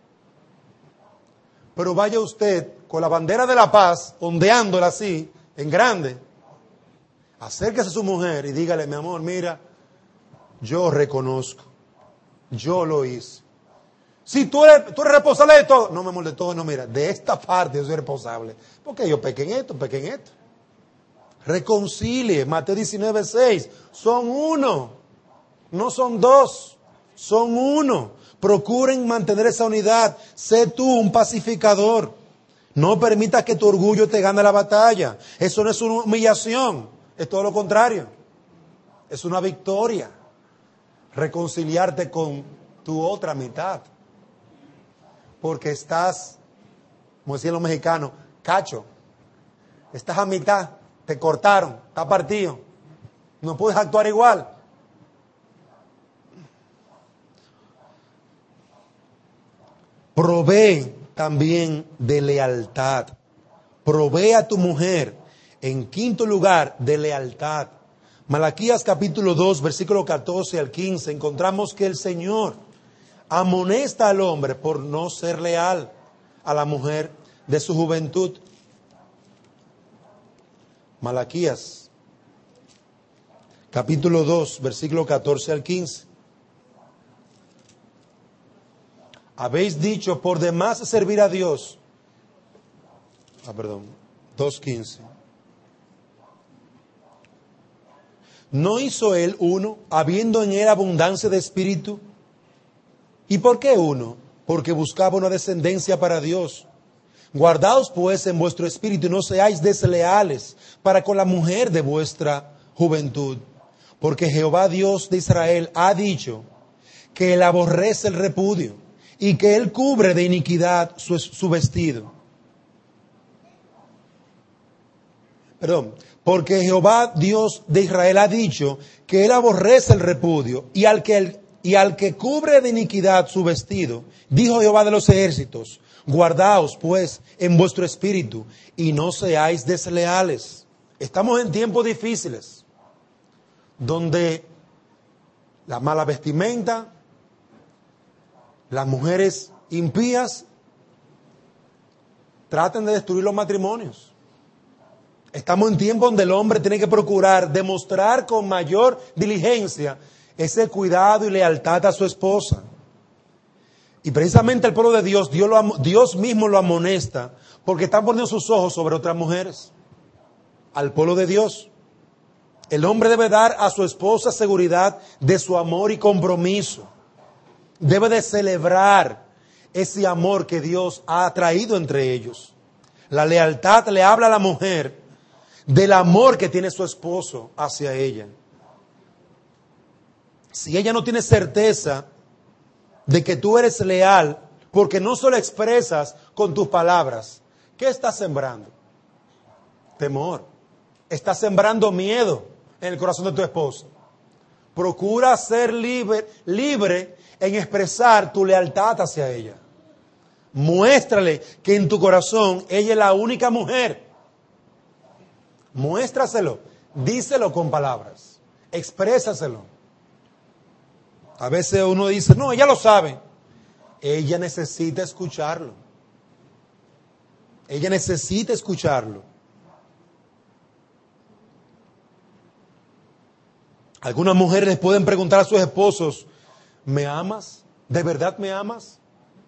Pero vaya usted con la bandera de la paz, ondeándola así, en grande, acérquese a su mujer y dígale, mi amor, mira, yo reconozco, yo lo hice. Si tú eres, tú eres responsable de todo, no, mi amor, de todo, no, mira, de esta parte yo soy responsable. Porque yo pequé en esto, pequé en esto. Reconcilie, Mateo diecinueve, seis, son uno, no son dos, son uno. Procuren mantener esa unidad, sé tú un pacificador. No permitas que tu orgullo te gane la batalla. Eso no es una humillación, es todo lo contrario. Es una victoria. Reconciliarte con tu otra mitad. Porque estás, como decían los mexicanos, cacho. Estás a mitad, te cortaron, está partido. No puedes actuar igual. Provee también de lealtad. Provee a tu mujer, en quinto lugar, de lealtad. Malaquías capítulo dos, versículo catorce al quince, encontramos que el Señor amonesta al hombre por no ser leal a la mujer de su juventud. Malaquías, capítulo dos, versículo catorce al quince. habéis dicho, por demás servir a Dios. Ah, perdón, dos quince. ¿No hizo él uno, habiendo en él abundancia de espíritu? ¿Y por qué uno? Porque buscaba una descendencia para Dios. Guardaos pues en vuestro espíritu y no seáis desleales para con la mujer de vuestra juventud. Porque Jehová Dios de Israel ha dicho que él aborrece el repudio y que él cubre de iniquidad su, su vestido. Perdón. Porque Jehová Dios de Israel ha dicho que él aborrece el repudio y al que, el, y al que cubre de iniquidad su vestido, dijo Jehová de los ejércitos, guardaos pues en vuestro espíritu y no seáis desleales. Estamos en tiempos difíciles, donde la mala vestimenta, las mujeres impías, tratan de destruir los matrimonios. Estamos en tiempos donde el hombre tiene que procurar demostrar con mayor diligencia ese cuidado y lealtad a su esposa. Y precisamente el pueblo de Dios, Dios, lo, Dios mismo lo amonesta porque están poniendo sus ojos sobre otras mujeres. Al pueblo de Dios. El hombre debe dar a su esposa seguridad de su amor y compromiso. Debe de celebrar ese amor que Dios ha traído entre ellos. La lealtad le habla a la mujer del amor que tiene su esposo hacia ella. Si ella no tiene certeza de que tú eres leal, porque no solo expresas con tus palabras, ¿qué estás sembrando? Temor. Estás sembrando miedo en el corazón de tu esposa. Procura ser libre, libre en expresar tu lealtad hacia ella. Muéstrale que en tu corazón ella es la única mujer. Muéstraselo, díselo con palabras, exprésaselo. A veces uno dice, no, ella lo sabe. Ella necesita escucharlo. Ella necesita escucharlo. Algunas mujeres les pueden preguntar a sus esposos, ¿me amas? ¿De verdad me amas?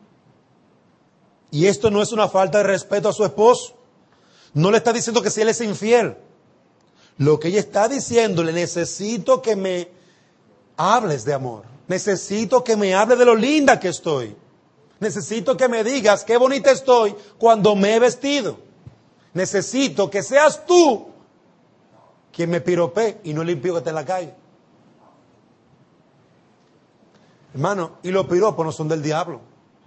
Y esto no es una falta de respeto a su esposo. No le está diciendo que si él es infiel. Lo que ella está diciéndole, necesito que me hables de amor. Necesito que me hables de lo linda que estoy. Necesito que me digas qué bonita estoy cuando me he vestido. Necesito que seas tú quien me piropee y no el impío que está en la calle. Hermano, y los piropos no son del diablo.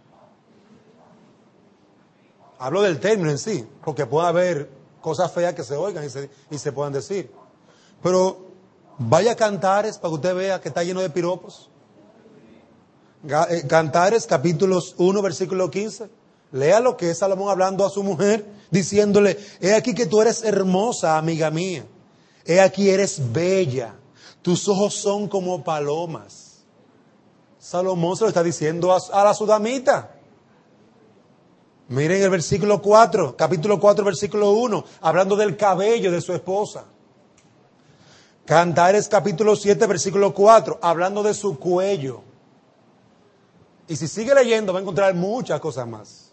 Hablo del término en sí, porque puede haber cosas feas que se oigan y se, y se puedan decir. Pero vaya a Cantares para que usted vea que está lleno de piropos. Cantares, capítulos uno, versículo quince. Lea lo que es Salomón hablando a su mujer, diciéndole, he aquí que tú eres hermosa, amiga mía. He aquí eres bella. Tus ojos son como palomas. Salomón se lo está diciendo a, a la sudamita. Miren el versículo cuatro, capítulo cuatro, versículo uno, hablando del cabello de su esposa. Cantares capítulo siete, versículo cuatro, hablando de su cuello. Y si sigue leyendo va a encontrar muchas cosas más.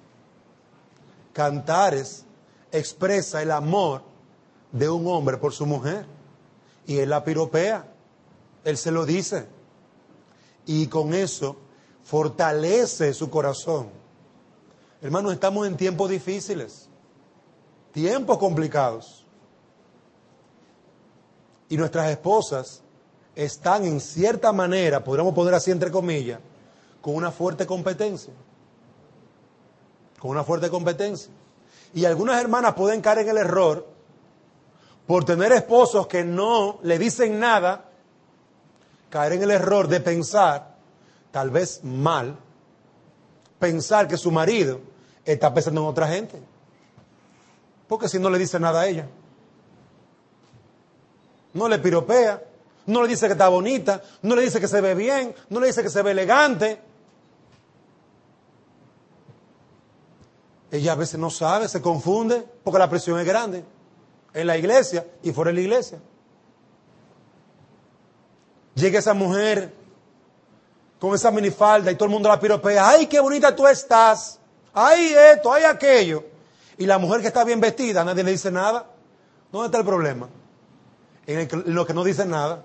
Cantares expresa el amor de un hombre por su mujer. Y él la piropea. Él se lo dice. Y con eso fortalece su corazón. Hermanos, estamos en tiempos difíciles, tiempos complicados. Y nuestras esposas están en cierta manera, podríamos poner así entre comillas, con una fuerte competencia. Con una fuerte competencia. Y algunas hermanas pueden caer en el error por tener esposos que no le dicen nada, caer en el error de pensar, tal vez mal, pensar que su marido está pensando en otra gente. Porque si no le dice nada a ella, no le piropea, no le dice que está bonita, no le dice que se ve bien, no le dice que se ve elegante. Ella a veces no sabe, se confunde, porque la presión es grande en la iglesia y fuera de la iglesia. Llega esa mujer con esa minifalda y todo el mundo la piropea. ¡Ay, qué bonita tú estás! ¡Ay, esto! ¡Ay, aquello! Y la mujer que está bien vestida, nadie le dice nada. ¿Dónde está el problema? En, el que, en lo que no dicen nada.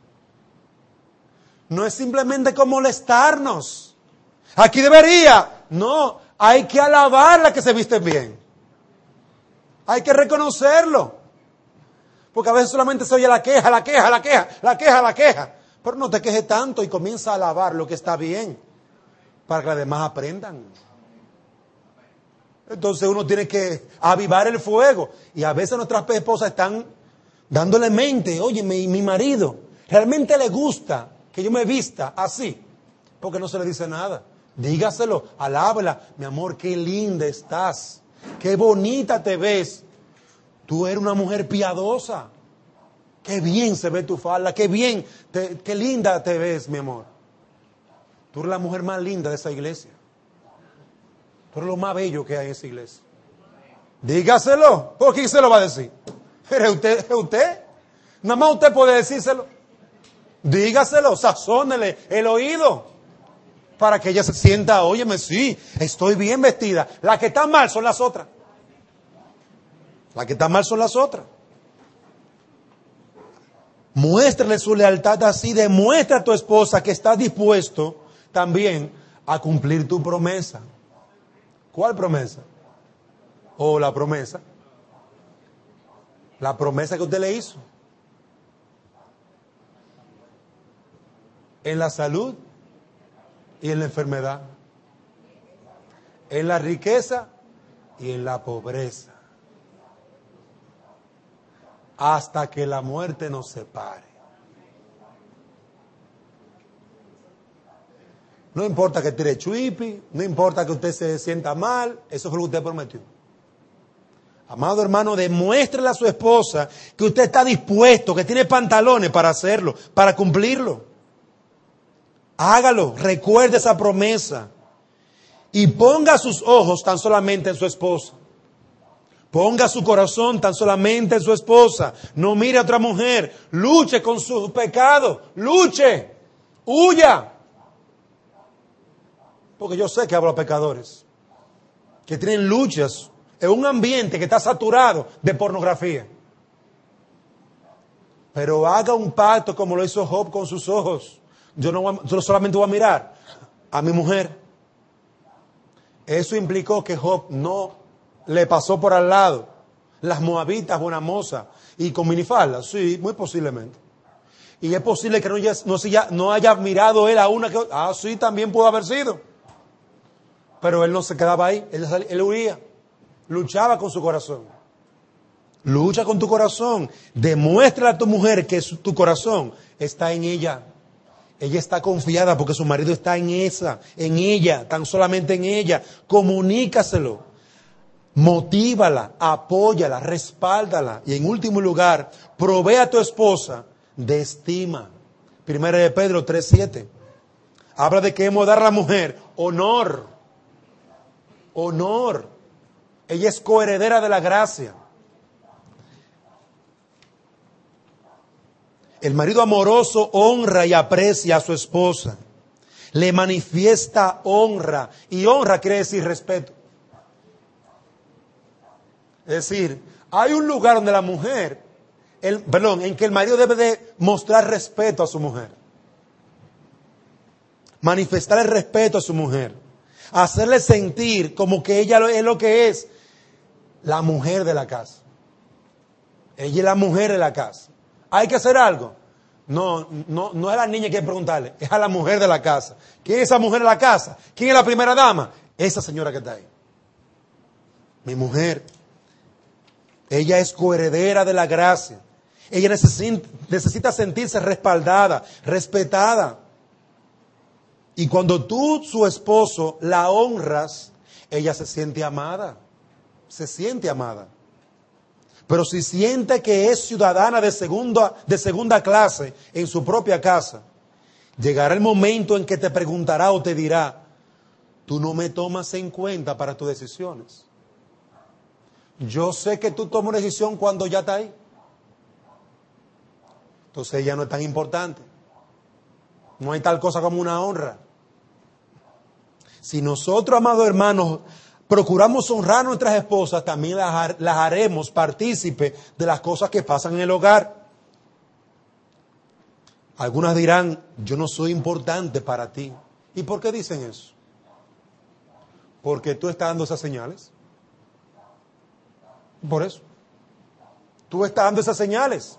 No es simplemente con molestarnos. Aquí debería. No, hay que alabar la que se viste bien. Hay que reconocerlo. Porque a veces solamente se oye la queja, la queja, la queja, la queja, la queja. Pero no te quejes tanto y comienza a alabar lo que está bien. Para que los demás aprendan. Entonces uno tiene que avivar el fuego. Y a veces nuestras esposas están dándole mente. Oye, mi, mi marido realmente le gusta que yo me vista así. Porque no se le dice nada. Dígaselo, alábela. Mi amor, qué linda estás. Qué bonita te ves. Tú eres una mujer piadosa. Qué bien se ve tu falda. Qué bien, te, qué linda te ves, mi amor. Tú eres la mujer más linda de esa iglesia. Tú eres lo más bello que hay en esa iglesia. Dígaselo. ¿Por quién se lo va a decir? ¿Es usted? ¿Es usted? Nada más usted puede decírselo. Dígaselo, sazónele el oído. Para que ella se sienta, óyeme, sí, estoy bien vestida. Las que están mal son las otras. Las que están mal son las otras. Muéstrale su lealtad así. Demuestra a tu esposa que estás dispuesto también a cumplir tu promesa. ¿Cuál promesa? O la promesa. La promesa que usted le hizo. En la salud y en la enfermedad. En la riqueza y en la pobreza. Hasta que la muerte nos separe. No importa que tire chuipi, no importa que usted se sienta mal, eso fue lo que usted prometió. Amado hermano, demuéstrele a su esposa que usted está dispuesto, que tiene pantalones para hacerlo, para cumplirlo. Hágalo, recuerde esa promesa y ponga sus ojos tan solamente en su esposa. Ponga su corazón tan solamente en su esposa. No mire a otra mujer. Luche con sus pecados. Luche. Huya. Porque yo sé que hablo a pecadores que tienen luchas en un ambiente que está saturado de pornografía. Pero haga un pacto como lo hizo Job con sus ojos. Yo no, voy a, yo solamente voy a mirar a mi mujer. Eso implicó que Job no le pasó por al lado las moabitas bonamosas y con minifalda. Sí, muy posiblemente. Y es posible que no, haya, no, se haya, no haya mirado él a una que... Ah, sí, también pudo haber sido. Pero él no se quedaba ahí. Él, él huía. Luchaba con su corazón. Lucha con tu corazón. Demuestra a tu mujer que su, tu corazón está en ella. Ella está confiada porque su marido está en esa, en ella, tan solamente en ella. Comunícaselo. Motívala, apóyala, respáldala. Y en último lugar, provee a tu esposa de estima. Primera de Pedro tres siete. Habla de que hemos de dar a la mujer honor. Honor. Ella es coheredera de la gracia. El marido amoroso honra y aprecia a su esposa. Le manifiesta honra. Y honra quiere decir respeto. Es decir, hay un lugar donde la mujer, el, perdón, en que el marido debe de mostrar respeto a su mujer. Manifestar el respeto a su mujer. Hacerle sentir como que ella es lo que es la mujer de la casa. Ella es la mujer de la casa. ¿Hay que hacer algo? No, no, no es a la niña que hay que preguntarle, es a la mujer de la casa. ¿Quién es esa mujer de la casa? ¿Quién es la primera dama? Esa señora que está ahí. Mi mujer. Ella es coheredera de la gracia. Ella necesita, necesita sentirse respaldada, respetada. Y cuando tú, su esposo, la honras, ella se siente amada. Se siente amada. Pero si siente que es ciudadana de segunda, de segunda clase en su propia casa, llegará el momento en que te preguntará o te dirá, tú no me tomas en cuenta para tus decisiones. Yo sé que tú tomas una decisión cuando ya está ahí. Entonces ella no es tan importante. No hay tal cosa como una honra. Si nosotros, amados hermanos, procuramos honrar a nuestras esposas, también las, las haremos partícipe de las cosas que pasan en el hogar. Algunas dirán, yo no soy importante para ti. ¿Y por qué dicen eso? Porque tú estás dando esas señales. Por eso. Tú estás dando esas señales.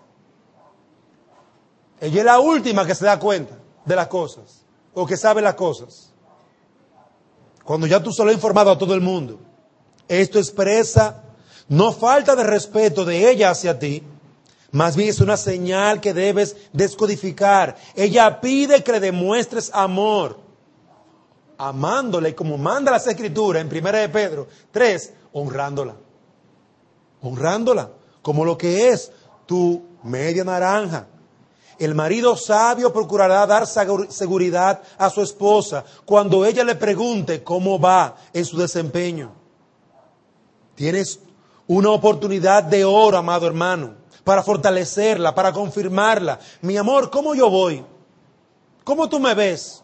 Ella es la última que se da cuenta de las cosas, o que sabe las cosas. Cuando ya tú se lo has informado a todo el mundo. Esto expresa no falta de respeto de ella hacia ti, más bien es una señal que debes descodificar. Ella pide que le demuestres amor, amándole como manda las Escrituras en Primera de Pedro tres, honrándola. Honrándola como lo que es tu media naranja. El marido sabio procurará dar seguridad a su esposa cuando ella le pregunte cómo va en su desempeño. Tienes una oportunidad de oro, amado hermano, para fortalecerla, para confirmarla. Mi amor, ¿cómo yo voy? ¿Cómo tú me ves?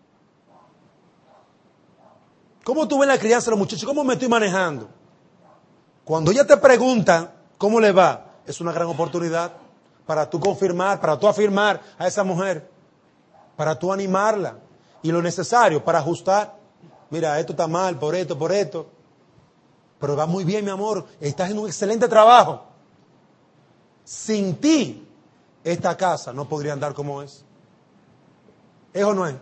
¿Cómo tú ves la crianza de los muchachos? ¿Cómo me estoy manejando? Cuando ella te pregunta cómo le va, es una gran oportunidad para tú confirmar, para tú afirmar a esa mujer, para tú animarla y lo necesario para ajustar. Mira, esto está mal, por esto, por esto. Pero va muy bien, mi amor, estás en un excelente trabajo. Sin ti, esta casa no podría andar como es. ¿Es o no es?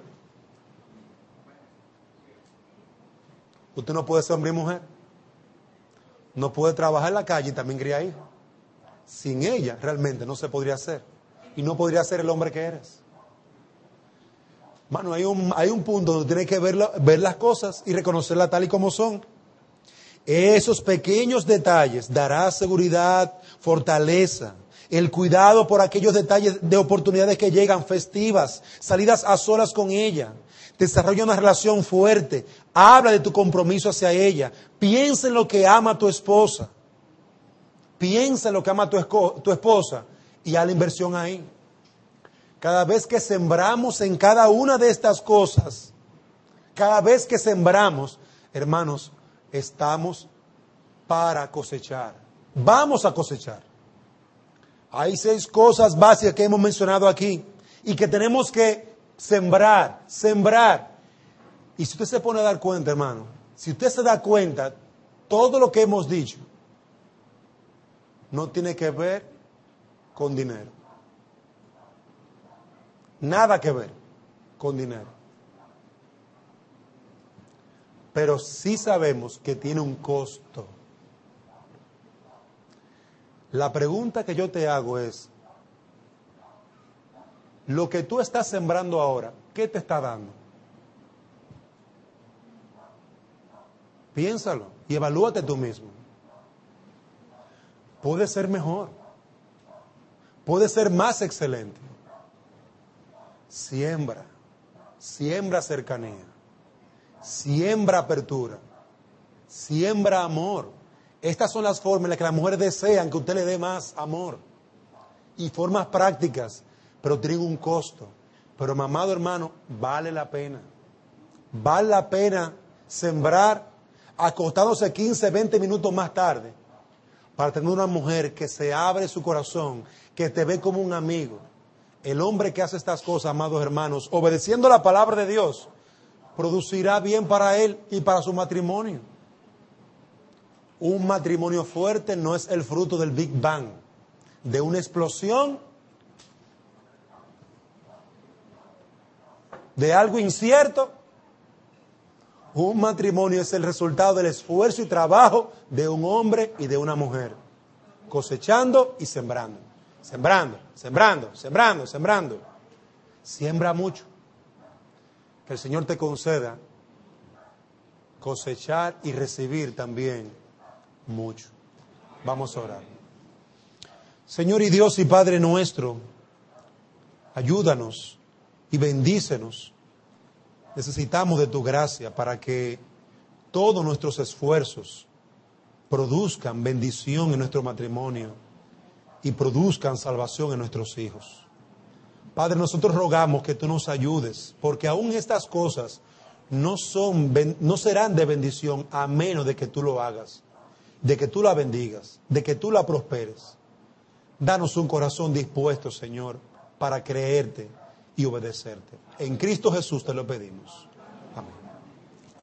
Usted no puede ser hombre y mujer. No puede trabajar en la calle y también criar hijos. Sin ella realmente no se podría hacer. Y no podría ser el hombre que eres. Mano, hay un, hay un punto donde tienes que ver, ver las cosas y reconocerlas tal y como son. Esos pequeños detalles dará seguridad, fortaleza, el cuidado por aquellos detalles de oportunidades que llegan, festivas, salidas a solas con ella. Desarrolla una relación fuerte, habla de tu compromiso hacia ella, piensa en lo que ama tu esposa, piensa en lo que ama tu, esco, tu esposa y haz la inversión ahí. Cada vez que sembramos en cada una de estas cosas, cada vez que sembramos, hermanos, estamos para cosechar. Vamos a cosechar. Hay seis cosas básicas que hemos mencionado aquí y que tenemos que sembrar, sembrar. Y si usted se pone a dar cuenta, hermano, si usted se da cuenta, todo lo que hemos dicho no tiene que ver con dinero. Nada que ver con dinero. Pero sí sabemos que tiene un costo. La pregunta que yo te hago es, lo que tú estás sembrando ahora, ¿qué te está dando? Piénsalo y evalúate tú mismo. Puede ser mejor. Puede ser más excelente. Siembra. Siembra cercanía. Siembra apertura. Siembra amor. Estas son las formas en las que las mujeres desean que usted le dé más amor. Y formas prácticas, pero tienen un costo. Pero, mi amado hermano, vale la pena. Vale la pena sembrar acostándose quince, veinte minutos más tarde para tener una mujer que se abre su corazón, que te ve como un amigo. El hombre que hace estas cosas, amados hermanos, obedeciendo la palabra de Dios, producirá bien para él y para su matrimonio. Un matrimonio fuerte no es el fruto del Big Bang, de una explosión, de algo incierto. Un matrimonio es el resultado del esfuerzo y trabajo de un hombre y de una mujer, cosechando y sembrando, sembrando, sembrando, sembrando, sembrando. Siembra mucho. Que el Señor te conceda cosechar y recibir también mucho. Vamos a orar. Señor y Dios y Padre nuestro, ayúdanos y bendícenos. Necesitamos de tu gracia para que todos nuestros esfuerzos produzcan bendición en nuestro matrimonio y produzcan salvación en nuestros hijos. Padre, nosotros rogamos que tú nos ayudes, porque aún estas cosas no son, no serán de bendición a menos de que tú lo hagas, de que tú la bendigas, de que tú la prosperes. Danos un corazón dispuesto, Señor, para creerte y obedecerte. En Cristo Jesús te lo pedimos. Amén.